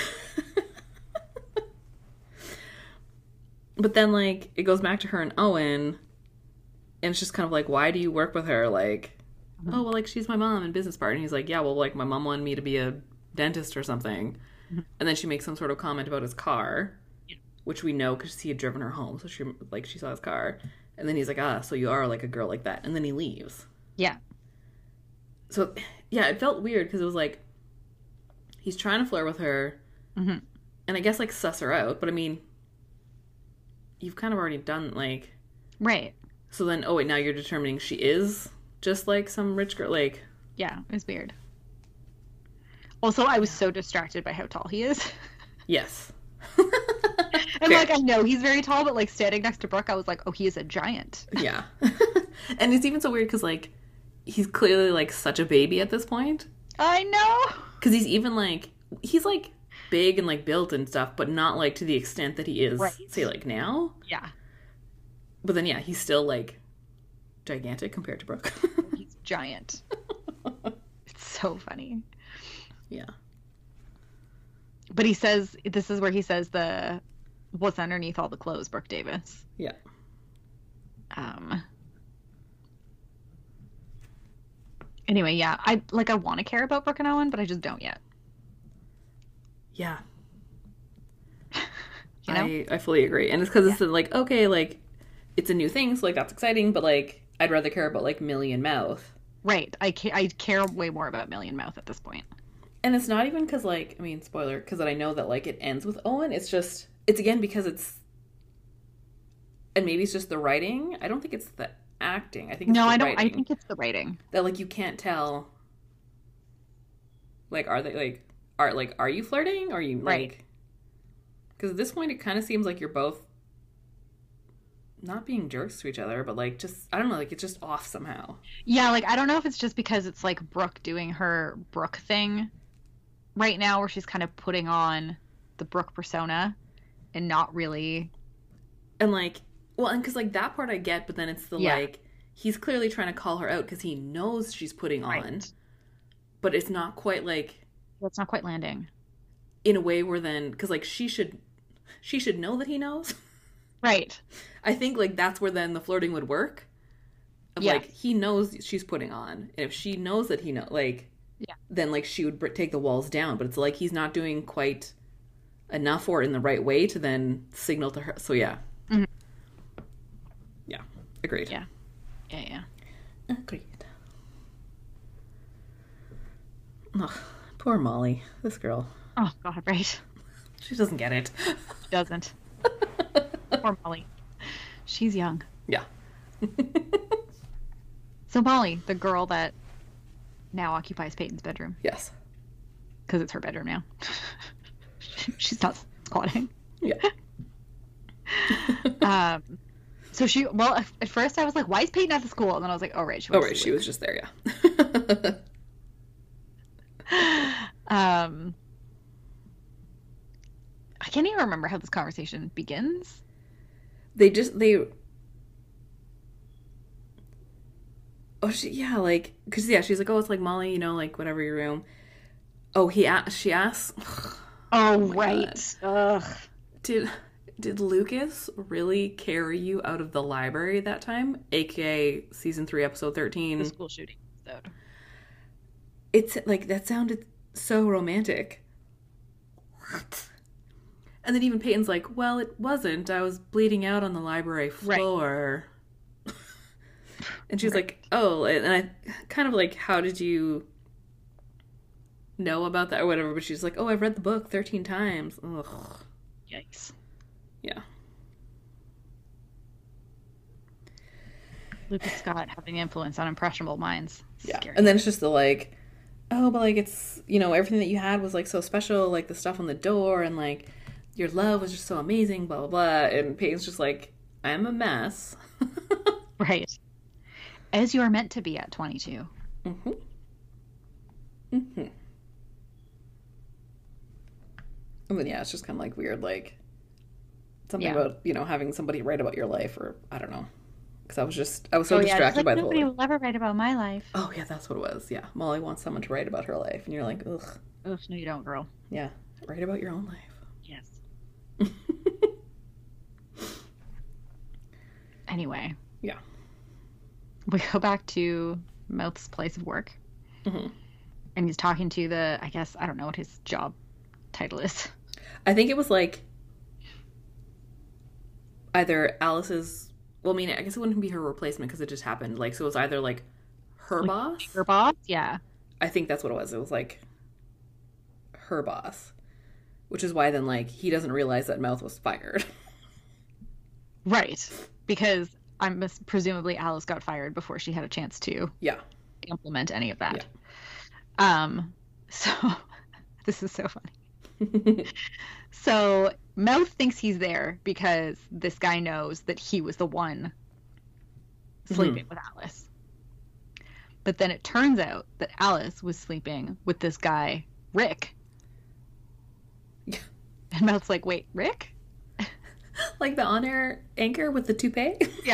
But then like it goes back to her and Owen, and it's just kind of like, why do you work with her? Like, mm-hmm. oh well, like she's my mom and business partner. And he's like, yeah, well, like my mom wanted me to be a dentist or something. Mm-hmm. And then she makes some sort of comment about his car, yeah. which we know because he had driven her home, so she like she saw his car. And then he's like, ah, so you are like a girl like that. And then he leaves. Yeah. So yeah, it felt weird because it was like he's trying to flirt with her, mm-hmm. and I guess like suss her out. But I mean, you've kind of already done like right. So then, oh wait, now you're determining she is just like some rich girl, like yeah, it was weird. Also, I was so distracted by how tall he is. Yes. And like I know he's very tall, but like standing next to Brooke, I was like, oh, he is a giant. Yeah. And it's even so weird because like he's clearly like such a baby at this point. I know. Because he's even like he's like big and like built and stuff, but not like to the extent that he is, right. say like now. Yeah. But then yeah, he's still like gigantic compared to Brooke. He's giant. It's so funny. Yeah. But he says, this is where he says the, what's underneath all the clothes, Brooke Davis. Yeah. Um. Anyway, yeah, I, like, I want to care about Brooke and Owen, but I just don't yet. Yeah. You know? I, I fully agree. And it's because yeah. it's like, okay, like, it's a new thing, so, like, that's exciting, but, like, I'd rather care about, like, Millie and Mouth. Right. I, ca- I care way more about Millie and Mouth at this point. And it's not even because, like, I mean, spoiler, because I know that, like, it ends with Owen. It's just, it's again because it's, and maybe it's just the writing. I don't think it's the acting. I think it's no, the I don't. writing. I think it's the writing that, like, you can't tell. Like, are they like, are like, are you flirting? Or are you right. like? Because at this point, it kind of seems like you're both not being jerks to each other, but like, just I don't know, like it's just off somehow. Yeah, like I don't know if it's just because it's like Brooke doing her Brooke thing right now, where she's kind of putting on the Brooke persona and not really. And like, well, and because like that part I get, but then it's the yeah. like he's clearly trying to call her out because he knows she's putting on, right. but it's not quite like. It's not quite landing. In a way where then, because like she should, she should know that he knows. Right. I think like that's where then the flirting would work. Of yes. like he knows she's putting on, and if she knows that he know, like, yeah, then like she would br- take the walls down. But it's like he's not doing quite enough or in the right way to then signal to her. So yeah, mm-hmm. yeah, agreed. Yeah, yeah, yeah, agreed. Ugh, poor Molly, this girl. Oh God, right. She doesn't get it. She doesn't. Poor Molly. She's young. Yeah. So Molly, the girl that now occupies Peyton's bedroom. Yes. Because it's her bedroom now. She's not squatting. Yeah. um. So she, well, at first I was like, why is Peyton at the school? And then I was like, oh, right. She oh, right. She was just there, yeah. um. I can't even remember how this conversation begins. They just, they... Oh, she, yeah, like... Because, yeah, she's like, oh, it's like, Molly, you know, like, whatever your room. Oh, he a- she asks... Oh, oh right. Ugh. Did, did Lucas really carry you out of the library that time? A K A season three, episode thirteen. The school shooting episode. It's, like, that sounded so romantic. What? And then even Peyton's like, well, it wasn't. I was bleeding out on the library Right. floor. And she's Right. like, oh, and I kind of like, how did you know about that or whatever? But she's like, oh, I've read the book thirteen times. Ugh. Yikes. Yeah. Lucas Scott having influence on impressionable minds. Yeah. Scary. And then it's just the like, oh, but like it's, you know, everything that you had was like so special, like the stuff on the door and like your love was just so amazing, blah, blah, blah. And Peyton's just like, I'm a mess. Right. As you are meant to be at twenty-two. Mm-hmm. Mm-hmm. And then, yeah, it's just kind of like weird, like something Yeah. about, you know, having somebody write about your life or I don't know. Because I was just, I was so Oh, yeah. It's distracted like, by the nobody whole. will ever write about my life. Oh, yeah, that's what it was. Yeah. Molly wants someone to write about her life. And you're like, ugh. Ugh, no, you don't, girl. Yeah. Write about your own life. Yes. Anyway. Yeah. We go back to Mouth's place of work. Mm-hmm. And he's talking to the, I guess, I don't know what his job title is. I think it was like either Alice's, well, I mean, I guess it wouldn't be her replacement because it just happened. Like, so it was either like her Like, boss. Her boss? Yeah. I think that's what it was. It was like her boss, which is why then like he doesn't realize that Mouth was fired. Right. Because I'm mis- presumably Alice got fired before she had a chance to Yeah. implement any of that. Um, so this is so funny. So Mouth thinks he's there because this guy knows that he was the one sleeping with Alice. But then it turns out that Alice was sleeping with this guy, Rick. Yeah. And Mouth's like, wait, Rick? Like the on-air anchor with the toupee. Yeah.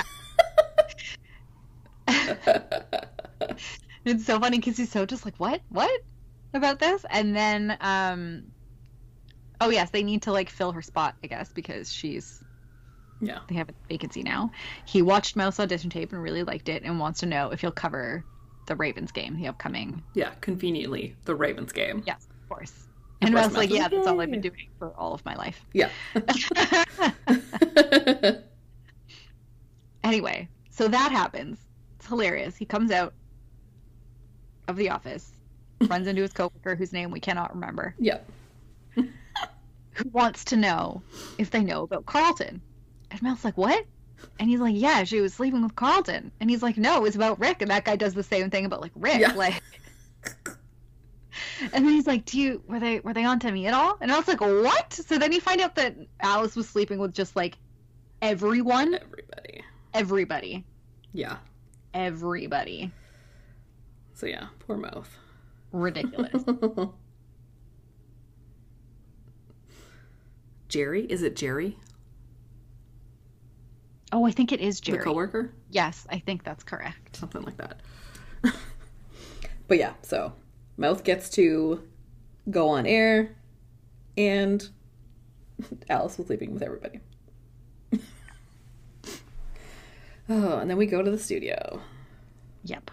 It's so funny because he's so just like, what? What? About this? And then, um, oh, yes, they need to like fill her spot, I guess, because she's, Yeah. they have a vacancy now. He watched Mouth's audition tape and really liked it and wants to know if he'll cover the Ravens game, the upcoming. Yeah. Conveniently, the Ravens game. Yes, of course. Of And course, Mouth's like, Mouth yeah, is that's all like, I've been "Yeah." doing for all of my life. Yeah. Anyway, so that happens. It's hilarious. He comes out of the office, runs into his coworker whose name we cannot remember, Yeah. who wants to know if they know about Carlton. And Mel's like, what? And he's like, yeah, she was sleeping with Carlton. And he's like, no, it's about Rick. And that guy does the same thing about like Rick. Yeah. Like, and then he's like, do you, were they, were they on to me at all? And I was like, what? So then you find out that Alice was sleeping with just like everyone, Everybody. everybody, Yeah. everybody. So yeah, poor Mouth. Ridiculous. Jerry? Is it Jerry? Oh, I think it is Jerry. The coworker? Yes, I think that's correct. Something like that. But yeah, so Mouth gets to go on air and Alice was sleeping with everybody. Oh, and then we go to the studio. Yep.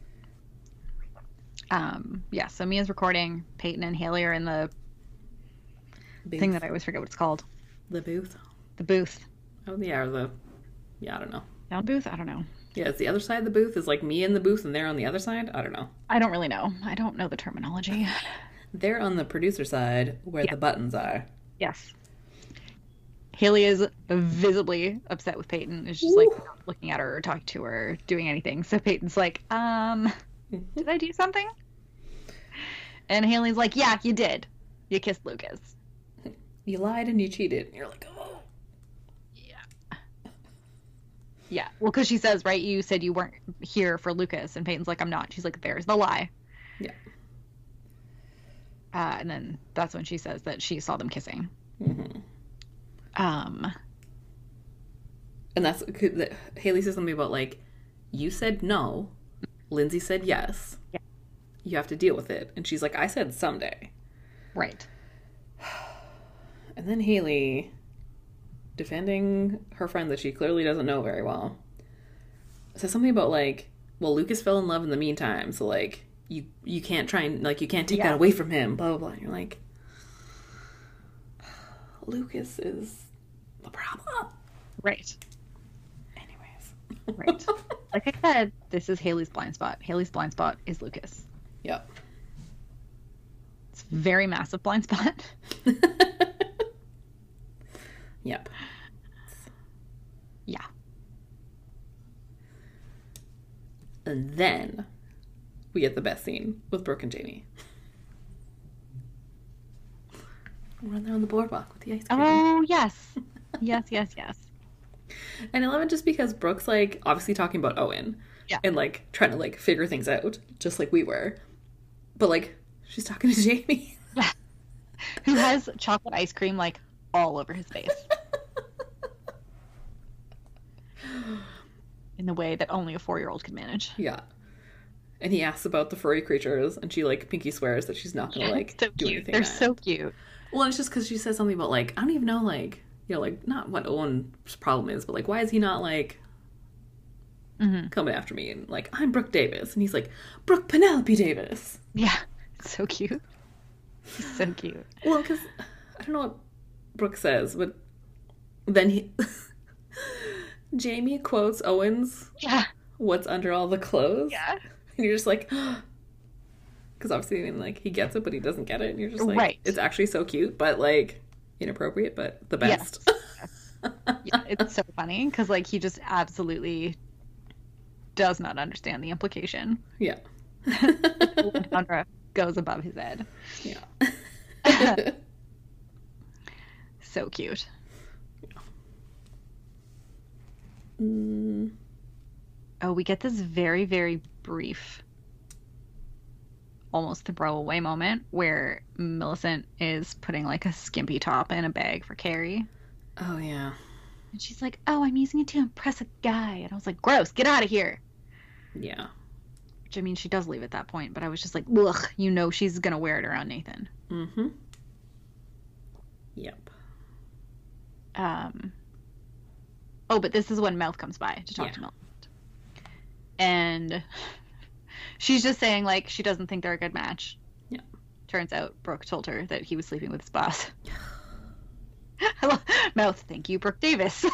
Um, yeah, so Mia's recording. Peyton and Haley are in the Booth. thing that I always forget what it's called. The booth. The booth. Oh yeah, or the yeah, I don't know. Sound booth? I don't know. Yeah, it's the other side of the booth. Is like me in the booth and they're on the other side. I don't know. I don't really know. I don't know the terminology. They're on the producer side where Yeah. the buttons are. Yes. Haley is visibly upset with Peyton. Is just like Ooh. not looking at her or talking to her or doing anything. So Peyton's like, um, did I do something? And Haley's like, yeah, you did. You kissed Lucas. You lied and you cheated. And you're like, oh. Yeah. Yeah. Well, because she says, right, you said you weren't here for Lucas. And Peyton's like, I'm not. She's like, there's the lie. Yeah. Uh, and then that's when she says that she saw them kissing. Mm-hmm. Um, And that's Haley says something about like, you said no, Lindsay said yes. Yeah. You have to deal with it. And she's like, I said someday. right. And then Haley, defending her friend that she clearly doesn't know very well, says something about like, well, Lucas fell in love in the meantime, so like you you can't try and like you can't take Yeah. that away from him, blah blah blah. And you're like, Lucas is the problem. Right. Anyways. Right. Like I said, this is Haley's blind spot. Haley's blind spot is Lucas. Yep. It's a very massive blind spot. Yep. Yeah. And then we get the best scene with Brooke and Jamie. We're on there on the boardwalk with the ice cream. Oh, yes. Yes, yes, yes. And I love it just because Brooke's, like, obviously talking about Owen. Yeah. And, like, trying to, like, figure things out, just like we were. But, like, she's talking to Jamie. Yeah. Who has chocolate ice cream, like, all over his face. In the way that only a four-year-old could manage. Yeah. And he asks about the furry creatures, and she, like, pinky swears that she's not gonna, Yeah, like, so do cute. anything. They're bad. so cute. Well, it's just because she says something about, like, I don't even know, like, you know, like, not what Owen's problem is, but, like, why is he not, like, Mm-hmm. coming after me? And, like, I'm Brooke Davis. And he's like, Brooke Penelope Davis. Yeah. So cute. He's so cute. Well, because I don't know what Brooke says, but then he... Jamie quotes Owen's Yeah. what's under all the clothes. Yeah. And you're just like... Because obviously, I mean, like, he gets it, but he doesn't get it. And you're just like, Right. It's actually so cute, but, like, inappropriate, but the best. Yes. Yeah, it's so funny because, like, he just absolutely does not understand the implication. Yeah. Sandra goes above his head. Yeah. So cute. Mm, Oh, we get this very, very brief, almost throwaway moment where Millicent is putting like a skimpy top in a bag for Carrie. oh, yeah. And she's like, oh, I'm using it to impress a guy. And I was like, gross, get out of here. Yeah. Which, I mean, she does leave at that point, but I was just like, ugh, you know she's going to wear it around Nathan. Mm-hmm. Yep. Um. Oh, but this is when Mouth comes by to talk Yeah. to Millicent. And she's just saying, like, she doesn't think they're a good match. Yeah. Turns out Brooke told her that he was sleeping with his boss. I love Mouth, thank you, Brooke Davis.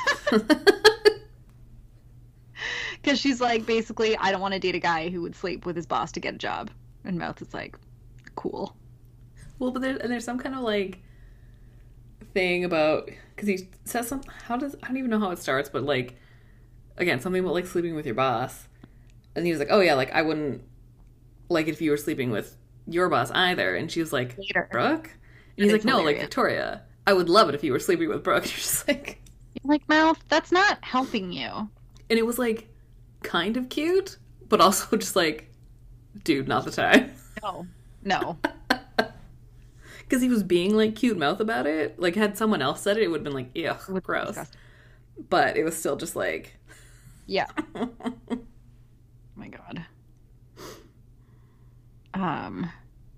Because she's like, basically, I don't want to date a guy who would sleep with his boss to get a job. And Mouth is like, cool. Well, but there, and there's some kind of, like, thing about... Because he says some... How does... I don't even know how it starts, but, like, again, something about, like, sleeping with your boss. And he was like, oh, yeah, like, I wouldn't like it if you were sleeping with your boss either. And she was like, Later. Brooke? And he's It's like, no, like, hilarious. Victoria. I would love it if you were sleeping with Brooke. And you're just like... Like, Mouth, that's not helping you. And it was, like, kind of cute, but also just like, dude, not the time. No. No. Because he was being, like, cute mouth about it. Like, had someone else said it, it would have been like, ugh, Would be gross. disgusting. But it was still just like... Yeah. Oh my god. Um.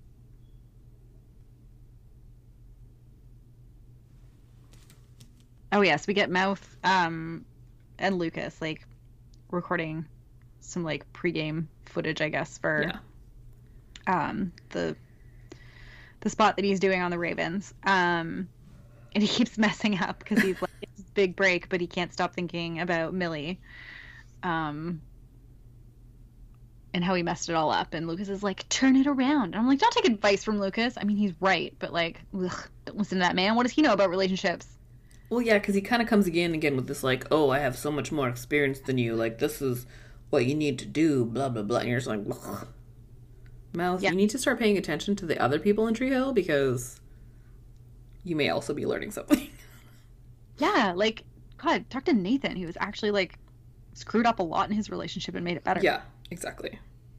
Oh yes, we get Mouth um and Lucas like recording some like pregame footage, I guess, for yeah. um the the spot that he's doing on the Ravens. Um and he keeps messing up because he's like it's his big break, but he can't stop thinking about Millie. Um and how he messed it all up. And Lucas is like, turn it around. And I'm like, don't take advice from Lucas. I mean, he's right, but like, ugh, don't listen to that man. What does he know about relationships? Well, yeah, because he kind of comes again again with this, like, oh, I have so much more experience than you. Like, this is what you need to do, blah, blah, blah. And you're just like, ugh. Mouth, Yeah. you need to start paying attention to the other people in Tree Hill because you may also be learning something. Yeah, like, God, talk to Nathan. He was actually like screwed up a lot in his relationship and made it better. Yeah, exactly.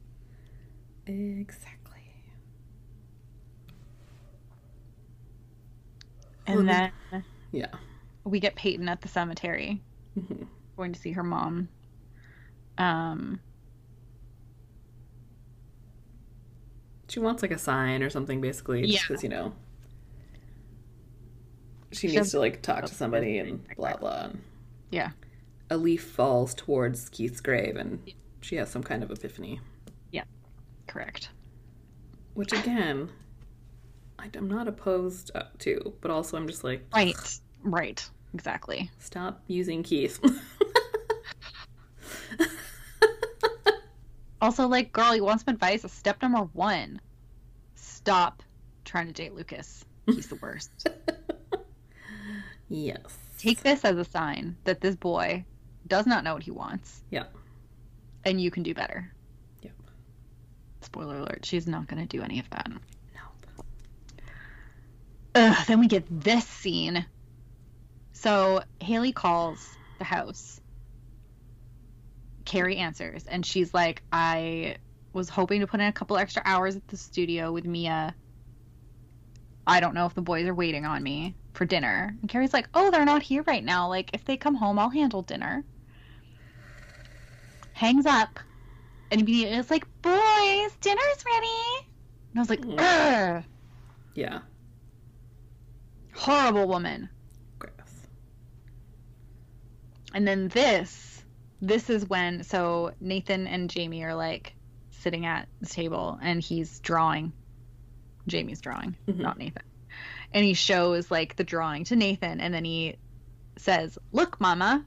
Exactly. And Well, then Yeah. we get Peyton at the cemetery, Mhm. going to see her mom. Um, She wants, like, a sign or something, basically. Yeah. Just because, you know, she She needs has- to, like, talk to somebody and blah, blah. And yeah. a leaf falls towards Keith's grave, and she has some kind of epiphany. Correct. Which, again, I'm not opposed uh, to, but also I'm just like, Right. Right. Exactly. stop using Keith. Also, like, girl, you want some advice? Step number one. Stop trying to date Lucas. He's the worst. Yes. Take this as a sign that this boy does not know what he wants. Yeah. And you can do better. Yep. Spoiler alert, she's not going to do any of that. No. Ugh, then we get this scene. So Haley calls the house. Carrie answers, and she's like, I was hoping to put in a couple extra hours at the studio with Mia. I don't know if the boys are waiting on me for dinner. And Carrie's like, oh, they're not here right now. Like, if they come home, I'll handle dinner. Hangs up, and immediately it's like, boys, dinner's ready. And I was like, ugh. Yeah. Horrible woman. Gross. And then this, this is when, so Nathan and Jamie are like sitting at the table and he's drawing. Jamie's drawing, Mhm. not Nathan. And he shows like the drawing to Nathan and then he says, look, mama.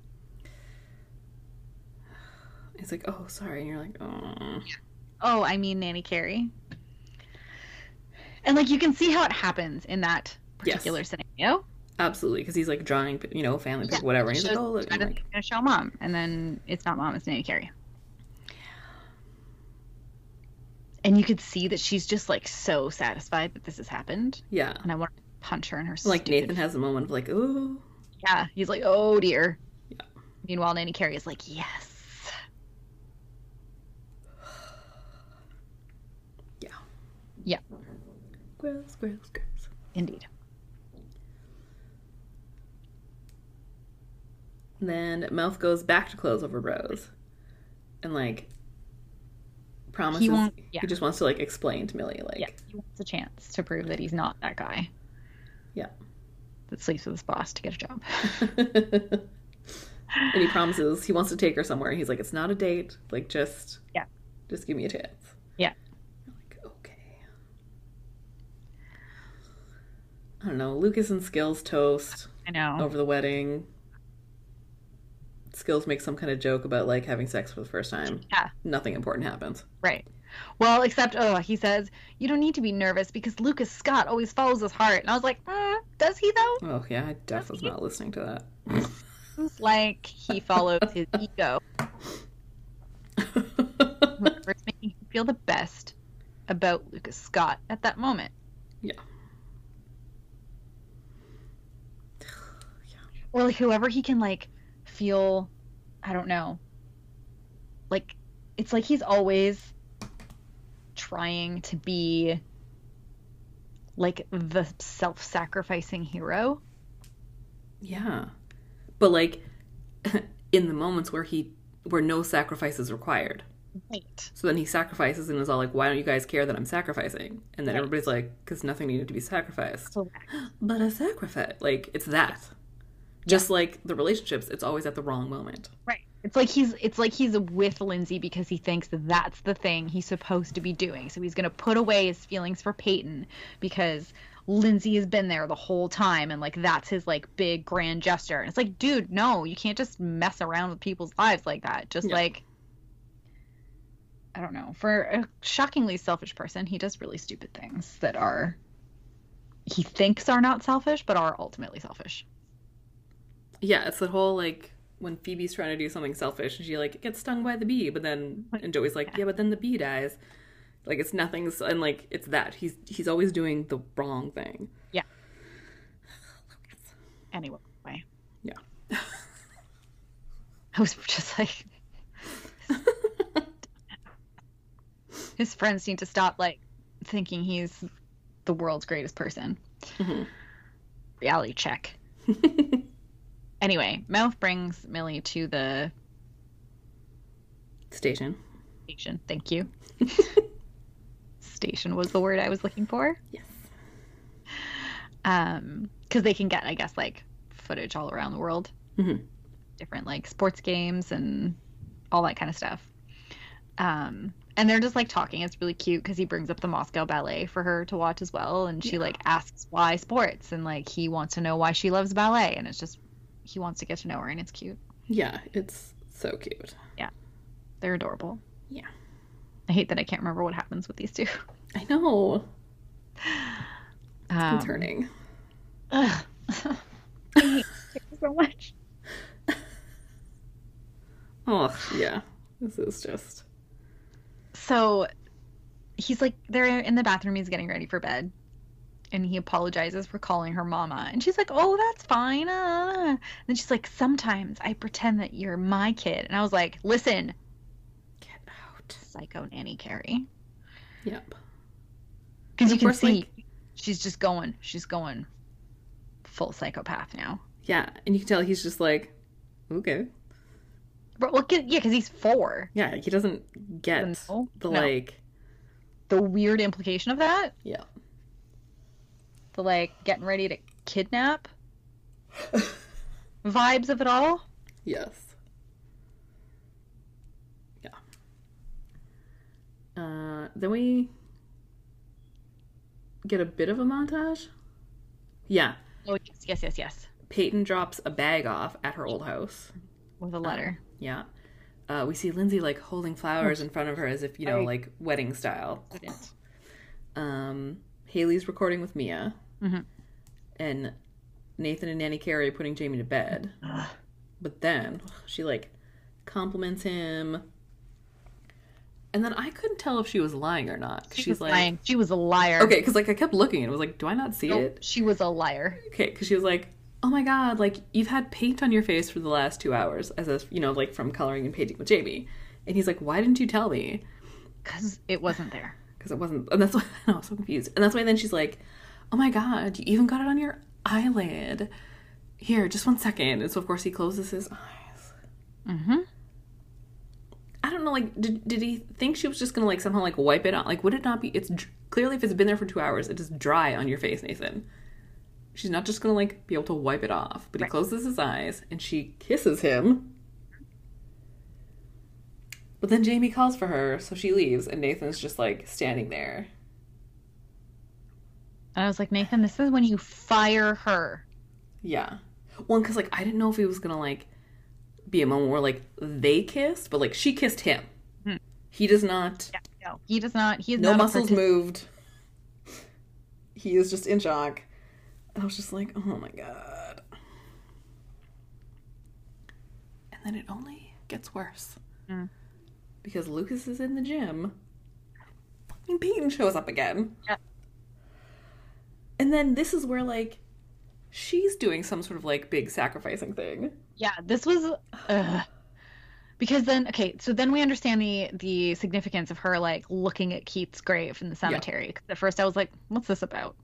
He's like, oh, sorry. And you're like, oh. Oh, I mean Nanny Carrie. And like you can see how it happens in that particular Yes. scenario. Absolutely. Because he's like drawing, you know, family pic, Yeah. whatever. And he's like, Shows- oh, look. trying I'm to, like, gonna show mom. And then it's not mom, it's Nanny Carrie. And you could see that she's just like so satisfied that this has happened. yeah. And I want to punch her in her Like stupid Nathan has a moment of like, ooh. Yeah, he's like, oh dear. Yeah. Meanwhile, Nanny Carrie is like, yes. Yeah. Yeah. Gross, gross, gross. Indeed. And then Mouth goes back to clothes over bros. And like promises He he, won't- yeah. just wants to like explain to Millie like Yeah, he wants a chance to prove that he's not that guy. Yeah. That sleeps with his boss to get a job. And he promises he wants to take her somewhere. He's like, it's not a date. Like, just, Yeah. just give me a chance. Yeah. I'm like, okay. I don't know. Lucas and Skills toast I know. over the wedding. Skills makes some kind of joke about like having sex for the first time. Yeah. Nothing important happens. Right. Well, except, oh, he says, you don't need to be nervous because Lucas Scott always follows his heart. And I was like, mm, does he though? Oh yeah, I definitely was not listening to that. It's like he follows his ego. Whoever's making him feel the best about Lucas Scott at that moment. Yeah. Or like whoever he can like feel, I don't know. Like it's like he's always trying to be like the self-sacrificing hero. Yeah. But like in the moments where he where no sacrifice is required. Right. So then he sacrifices and is all like, why don't you guys care that I'm sacrificing? And then Right. everybody's like, because nothing needed to be sacrificed. Correct. But a sacrifice. Like, it's that. Just like the relationships, it's always at the wrong moment. Right. It's like he's it's like he's with Lindsay because he thinks that that's the thing he's supposed to be doing. So he's going to put away his feelings for Peyton because Lindsay has been there the whole time and like that's his like big grand gesture. And it's like, dude, no, you can't just mess around with people's lives like that. Just Yeah. like I don't know. For a shockingly selfish person, he does really stupid things that are he thinks are not selfish but are ultimately selfish. Yeah, it's the whole like when Phoebe's trying to do something selfish and she like gets stung by the bee, but then and Joey's like, yeah, but then the bee dies. Like it's nothing, and like it's that he's he's always doing the wrong thing. Yeah. Anyway. Yeah. I was just like his friends need to stop like thinking he's the world's greatest person. Mm-hmm. Reality check. Anyway, Mouth brings Millie to the Station. station. Thank you. Station was the word I was looking for. Yes. Um, because they can get, I guess, like footage all around the world, Mm-hmm. different like sports games and all that kind of stuff. Um, And they're just like talking. It's really cute because he brings up the Moscow Ballet for her to watch as well. And she Yeah. like asks why sports. And like he wants to know why she loves ballet. And it's just, he wants to get to know her and it's cute. Yeah, it's so cute. They're adorable. Yeah. I hate that I can't remember what happens with these two. I know. Um, Concerning. ugh. I hate it so much. Oh, yeah. This is just... So he's like, they're in the bathroom. He's getting ready for bed. And he apologizes for calling her mama. And she's like, oh, that's fine. Uh. And then she's like, sometimes I pretend that you're my kid. And I was like, listen, Get out. psycho nanny Carrie. Yep. Because you Of can course, see like- she's just going, she's going full psychopath now. Yeah, and you can tell he's just like, okay. But well, yeah, because he's four. Yeah, he doesn't get No, the, no. like... The weird implication of that, Yeah. the like getting ready to kidnap vibes of it all. Yes. Yeah. Uh, then we get a bit of a montage. Yeah. Oh, yes, yes, yes, yes. Peyton drops a bag off at her old house. With a letter. Yeah. Uh, we see Lindsay like holding flowers in front of her as if, you know, I- like wedding style. Couldn't. Um, Haley's recording with Mia. Mhm. And Nathan and Nanny Carrie are putting Jamie to bed. Ugh. But then she like compliments him. And then I couldn't tell if she was lying or not. 'Cause She she's was like, lying. She was a liar. okay, because like I kept looking and it was like, do I not see Nope, it? she was a liar. Okay, because she was like, oh my god, like you've had paint on your face for the last two hours, as if, you know, like from coloring and painting with Jamie. And he's like, why didn't you tell me? Because it wasn't there. Because it wasn't, and that's why I was so confused. And that's why then she's like, oh my god, you even got it on your eyelid. Here, just one second. And so of course he closes his eyes. Mm-hmm. I don't know, like, did, did he think she was just gonna like somehow like wipe it on? Like, would it not be? It's dr- clearly if it's been there for two hours, it is dry on your face, Nathan. She's not just gonna like be able to wipe it off. But he Right. closes his eyes and she kisses him. But then Jamie calls for her, so she leaves, and Nathan's just like standing there. And I was like, Nathan, this is when you fire her. Yeah. One, because like I didn't know if it was gonna like be a moment where like they kissed, but like she kissed him. Hmm. He does not. Yeah, no, he does not. He is No not a muscles partic- moved. He is just in shock. And I was just like, oh my god. And then it only gets worse. Mm. Because Lucas is in the gym. Fucking Peyton shows up again. Yeah. And then this is where, like, she's doing some sort of, like, big sacrificing thing. Yeah, this was ugh. Because then okay, so then we understand the the significance of her like looking at Keith's grave in the cemetery. 'Cause at first I was like, what's this about?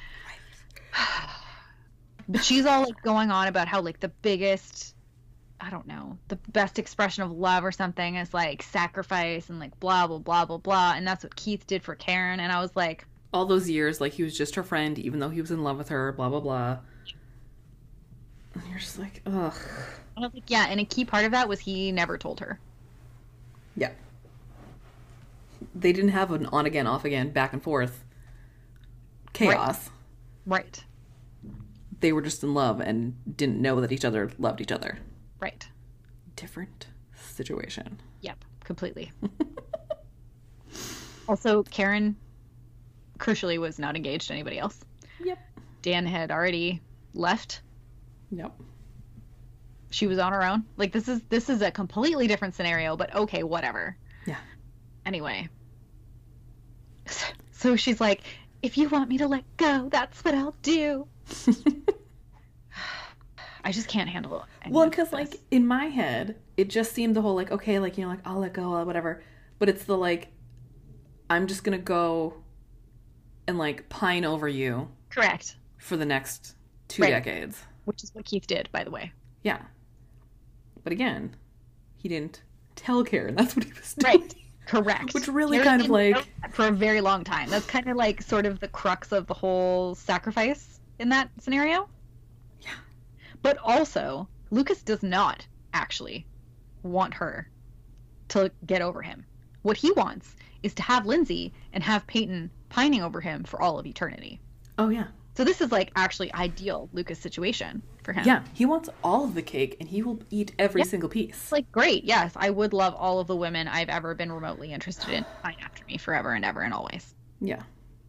But she's all like going on about how like the biggest, I don't know, the best expression of love or something is like sacrifice and like blah blah blah blah blah, and that's what Keith did for Karen. And I was like, All those years, like, he was just her friend, even though he was in love with her, blah, blah, blah. And you're just like, ugh. I was like, yeah, and a key part of that was he never told her. Yeah. They didn't have an on again, off again, back and forth chaos. Right. They were just in love and didn't know that each other loved each other. Right. Different situation. Yep. Completely. Also, Karen, crucially, was not engaged to anybody else. Yep. Dan had already left. Yep. She was on her own. Like this is this is a completely different scenario, but okay, whatever. Yeah. Anyway. So she's like, if you want me to let go, that's what I'll do. I just can't handle it. Well, because, like, in my head, it just seemed the whole, like, okay, like, you know, like, I'll let go, whatever. But it's the, like, I'm just gonna go and, like, pine over you Correct. for the next two Right. decades. Which is what Keith did, by the way. Yeah. But again, he didn't tell Karen that's what he was doing. Right. Correct. Which really Karen kind of, didn't like... know that for a very long time. That's kind of like sort of the crux of the whole sacrifice in that scenario. Yeah. But also, Lucas does not actually want her to get over him. What he wants is to have Lindsay and have Peyton pining over him for all of eternity. Oh, yeah. So this is like actually ideal Lucas situation for him. Yeah, he wants all of the cake and he will eat every Yep. single piece. It's like, great, yes, I would love all of the women I've ever been remotely interested in pine after me forever and ever and always. Yeah.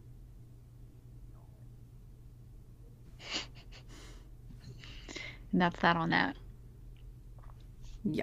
And that's that on that. Yeah.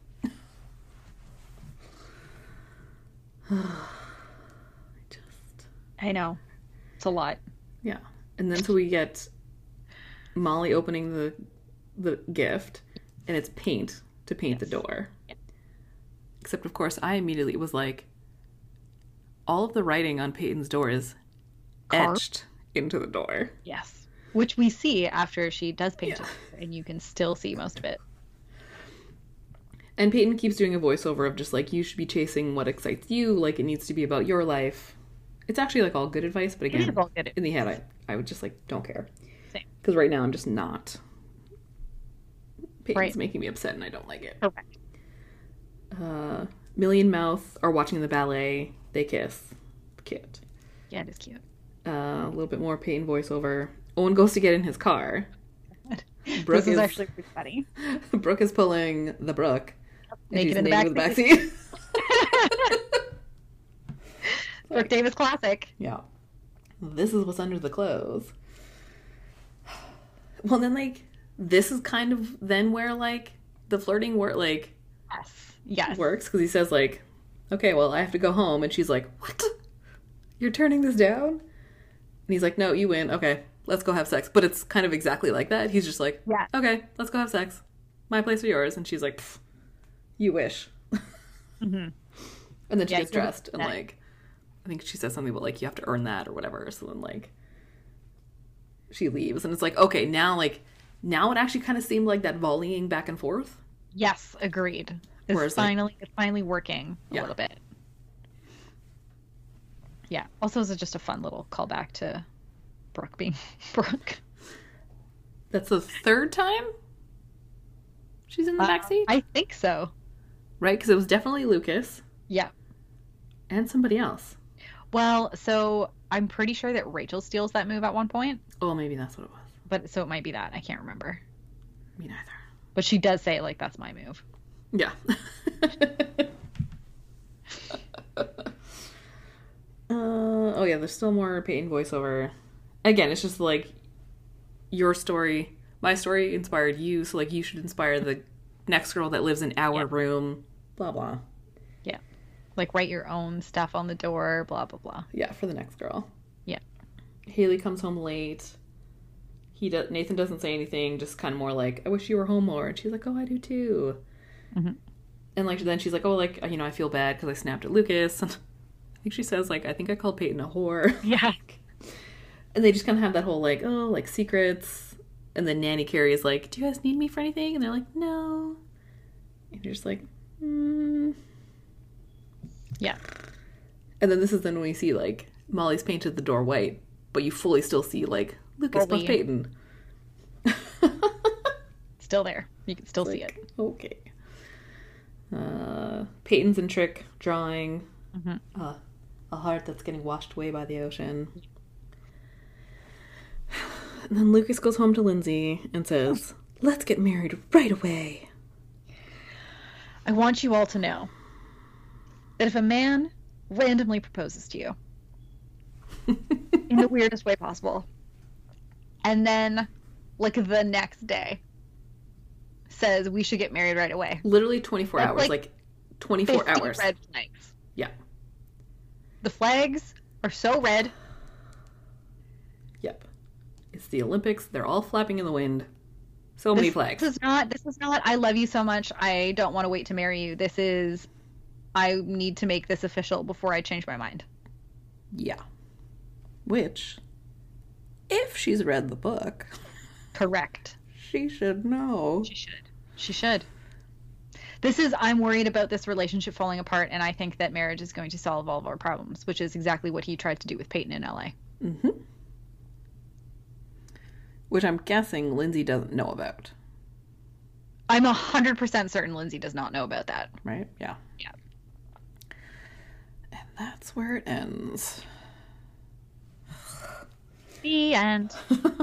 Just I know. It's a lot. yeah. And then so we get Molly opening the the gift and it's paint to paint Yes. the door. Yeah. Except of course I immediately was like all of the writing on Peyton's door is Carved. etched into the door. Yes. Which we see after she does paint Yeah. it, and you can still see most of it. And Peyton keeps doing a voiceover of just like, you should be chasing what excites you, like it needs to be about your life. It's actually like all good advice, but It again, is all good in the head, I, I would just like, don't care. Same. Because right now I'm just not. Peyton's Right. making me upset and I don't like it. Correct. Uh, Millie and Mouth are watching the ballet. They kiss. Cute. Yeah, it is cute. Uh, a little bit more Peyton voiceover. Owen goes to get in his car. Brooke This is is, actually pretty funny. Brooke is pulling the Brooke. and Naked she's in the naked back with the backseat. Brooke Davis classic. Yeah. This is what's under the clothes. Well, then, like, this is kind of then where, like, the flirting work, like, Yes. Yes. works. Because he says, like, okay, well, I have to go home. And she's like, what? You're turning this down? And he's like, no, you win. Okay, let's go have sex. But it's kind of exactly like that. He's just like, Yeah. okay, let's go have sex. My place or yours? And she's like, "Pff, you wish. Mm-hmm. And then she Yeah, gets you're dressed and, that. like, I think she says something about, like, you have to earn that or whatever. So then, like, she leaves. And it's like, okay, now, like, now it actually kind of seemed like that volleying back and forth. Yes, agreed. It's Whereas, like- finally it's finally working a Yeah. little bit. Yeah. Also, it's just a fun little callback to Brooke being Brooke. That's the third time she's in the Uh, backseat? I think so. Right? Because it was definitely Lucas Yeah. and somebody else. Well, so I'm pretty sure that Rachel steals that move at one point, Oh, maybe that's what it was. but so it might be that. I can't remember. Me neither. But she does say, like, that's my move. Yeah. uh, oh, yeah, there's still more Peyton voiceover. Again, it's just like your story, my story inspired you, so, like, you should inspire the next girl that lives in our Yeah. room, blah, blah. Like, write your own stuff on the door, blah, blah, blah. Yeah, for the next girl. Yeah. Haley comes home late. He do- Nathan doesn't say anything, just kind of more like, I wish you were home more. And she's like, oh, I do too. Mhm. And, like, then she's like, oh, like, you know, I feel bad because I snapped at Lucas. And I think she says, like, I think I called Peyton a whore. Yeah. And they just kind of have that whole, like, oh, like, secrets. And then Nanny Carrie is like, do you guys need me for anything? And they're like, no. And you're just like, hmm. Yeah. And then this is then when we see, like, Molly's painted the door white, but you fully still see, like, Lucas plus Fully. Peyton. Still there. You can still see Like, it. okay. Uh, Peyton's and Trick drawing Mhm. uh, a heart that's getting washed away by the ocean. And then Lucas goes home to Lindsay and says, let's get married right away. I want you all to know that if a man randomly proposes to you in the weirdest way possible, and then, like, the next day says we should get married right away. Literally twenty-four That's hours. like Like, twenty-four fifty hours. red flags. Yeah. The flags are so red. Yep. It's the Olympics. They're all flapping in the wind. So many This, flags. this is not, this is not, I love you so much, I don't want to wait to marry you. This is, I need to make this official before I change my mind. Yeah. Which, if she's read the book, Correct. she should know. She should. She should. This is, I'm worried about this relationship falling apart, and I think that marriage is going to solve all of our problems, which is exactly what he tried to do with Peyton in L A. Mm-hmm. Which I'm guessing Lindsay doesn't know about, I'm one hundred percent certain Lindsay does not know about that. right? Yeah. Yeah. And that's where it ends. The end.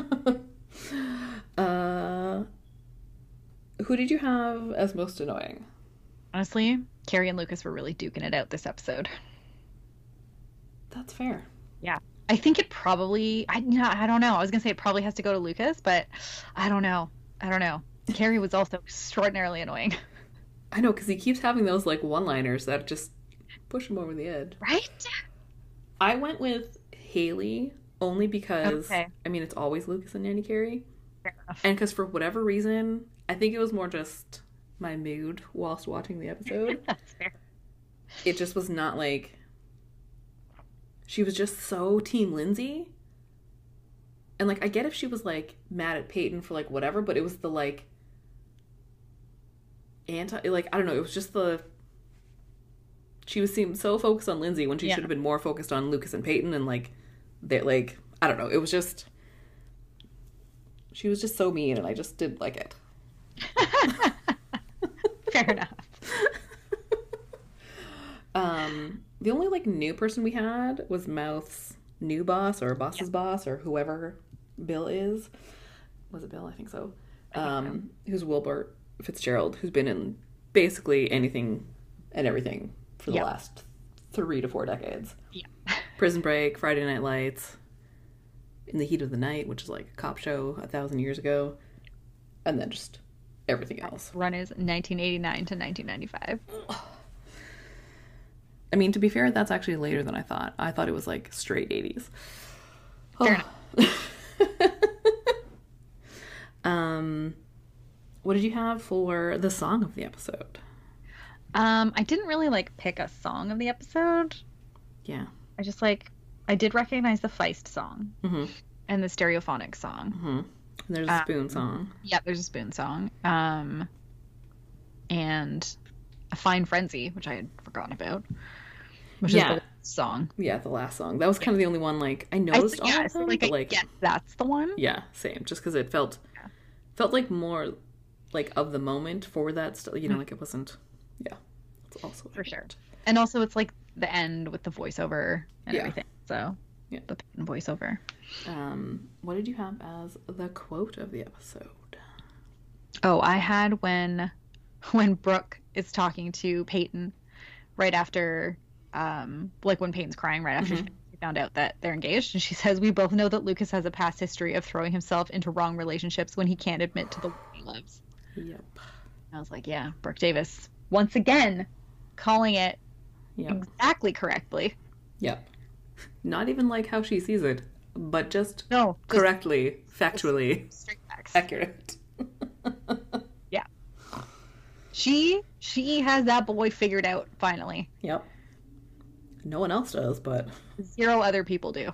uh, who did you have as most annoying? Honestly, Carrie and Lucas were really duking it out this episode. That's fair. Yeah. I think it probably, I, yeah, I don't know. I was going to say it probably has to go to Lucas, but I don't know. I don't know. Carrie was also extraordinarily annoying. I know, because he keeps having those, like, one-liners that just push him over the edge. Right? I went with Haley only because, Okay. I mean, it's always Lucas and Nanny Carrie. Fair enough. And because for whatever reason, I think it was more just my mood whilst watching the episode. That's fair. It just was not, like... She was just so Team Lindsay. And, like, I get if she was, like, mad at Peyton for, like, whatever, but it was the, like... anti... Like, I don't know, it was just the... She was seemed so focused on Lindsay when she Yeah. should have been more focused on Lucas and Peyton, and, like, they like, I don't know, it was just... She was just so mean, and I just didn't like it. Fair enough. Um, the only, like, new person we had was Mouth's new boss, or boss's Yeah. boss, or whoever Bill is. Was it Bill? I think so. I think Um, who's Wilbert Fitzgerald, who's been in basically anything and everything for the Yeah. last three to four decades. Yeah. Prison Break, Friday Night Lights, In the Heat of the Night, which is like a cop show a thousand years ago, and then just everything else. Run is nineteen eighty-nine to nineteen ninety-five. I mean, to be fair, that's actually later than I thought. I thought it was like straight eighties. Fair um, what did you have for the song of the episode? Um, I didn't really like pick a song of the episode. Yeah. I just like I did recognize the Feist song Mm-hmm. and the Stereophonic song. Mm-hmm. There's a Um, Spoon song. Yeah, there's a Spoon song. Um, and a Fine Frenzy, which I had forgotten about, which Yeah. is the song. Yeah, the last song. That was kind of the only one, like, I I, noticed all yeah, of so, them, like, but, I like, guess that's the one. yeah, same. Just because it felt, Yeah. felt like more, like, of the moment for that, st- you know, Mhm. like, it wasn't, yeah. That's also what I For sure. felt. And also, it's like the end with the voiceover and Yeah. everything. So, Yeah. the Peyton voiceover. Um, what did you have as the quote of the episode? Oh, I had when when Brooke is talking to Peyton right after, um, like when Peyton's crying right after Mhm. she found out that they're engaged, and she says, "We both know that Lucas has a past history of throwing himself into wrong relationships when he can't admit to the one he loves." Yep. I was like, yeah, Brooke Davis once again calling it Yep. exactly correctly. Yep. Not even like how she sees it, but just No, just correctly, factually straight facts. accurate. She she has that boy figured out finally. Yep. No one else does, but Zero other people do.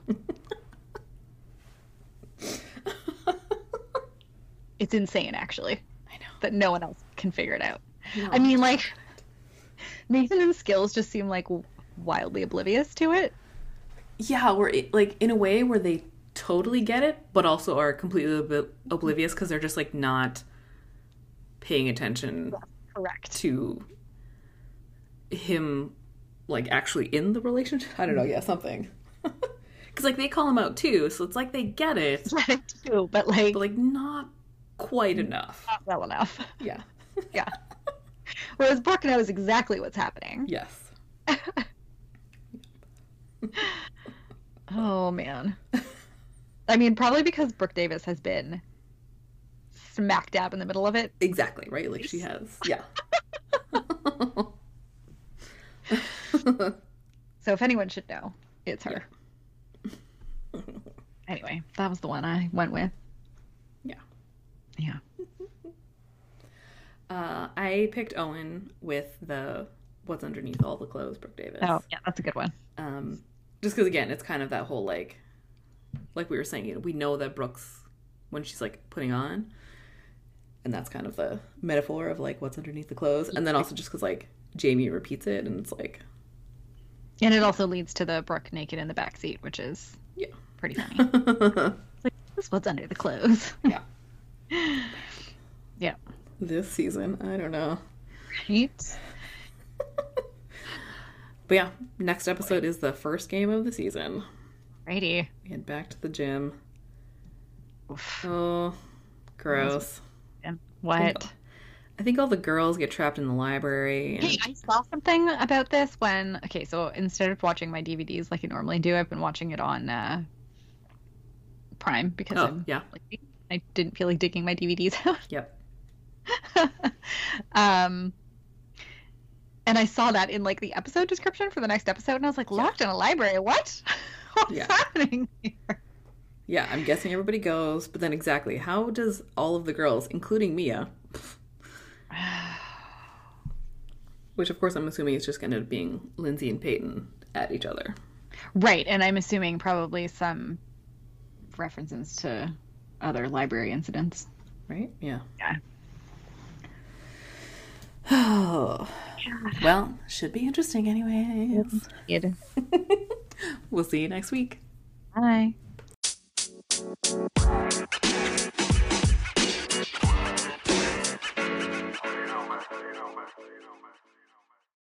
It's insane, actually, I know. that no one else can figure it out. No. I mean, like, Nathan and Skills just seem like wildly oblivious to it. Yeah, we're like in a way where they totally get it, but also are completely ob- oblivious because they're just like not paying attention Correct. to him, like actually in the relationship. I don't know, yeah, something. Because like they call him out too, so it's like they get it, too, but like, but like not quite enough. not well enough. Yeah. Yeah. Whereas Brooke knows exactly what's happening. Yes. Oh man. I mean, probably because Brooke Davis has been smack dab in the middle of it. Exactly, right? Like she has. Yeah. So if anyone should know, it's her. Anyway, that was the one I went with. Yeah. Yeah. Uh, I picked Owen with the what's underneath all the clothes, Brooke Davis. Oh, yeah, that's a good one. Um, just because again, it's kind of that whole like, like we were saying, you know, we know that Brooke's when she's like putting on, and that's kind of the metaphor of like what's underneath the clothes, and then also just because like Jamie repeats it, and it's like, And it also leads to the Brooke naked in the back seat, which is yeah, pretty funny. It's like, this is what's under the clothes. yeah. Yeah. This season, I don't know. Right? But But yeah, next episode is the first game of the season. Righty. We head back to the gym. Oof. Oh, gross. What? I think, I think all the girls get trapped in the library. And... Hey, I saw something about this when... Okay, so instead of watching my D V Ds like I normally do, I've been watching it on uh, Prime because oh, I'm, yeah. like, I didn't feel like digging my D V Ds out. Yep. um, and I saw that in like the episode description for the next episode, and I was like, locked in a library? What? What's Yeah. happening here? Yeah, I'm guessing everybody goes, but then exactly how does all of the girls, including Mia, which of course I'm assuming is just going to end up being Lindsay and Peyton at each other. Right, and I'm assuming probably some references to other library incidents. Right? Yeah. Yeah. Oh. Well, should be interesting anyways. It. We'll see you next week. Bye.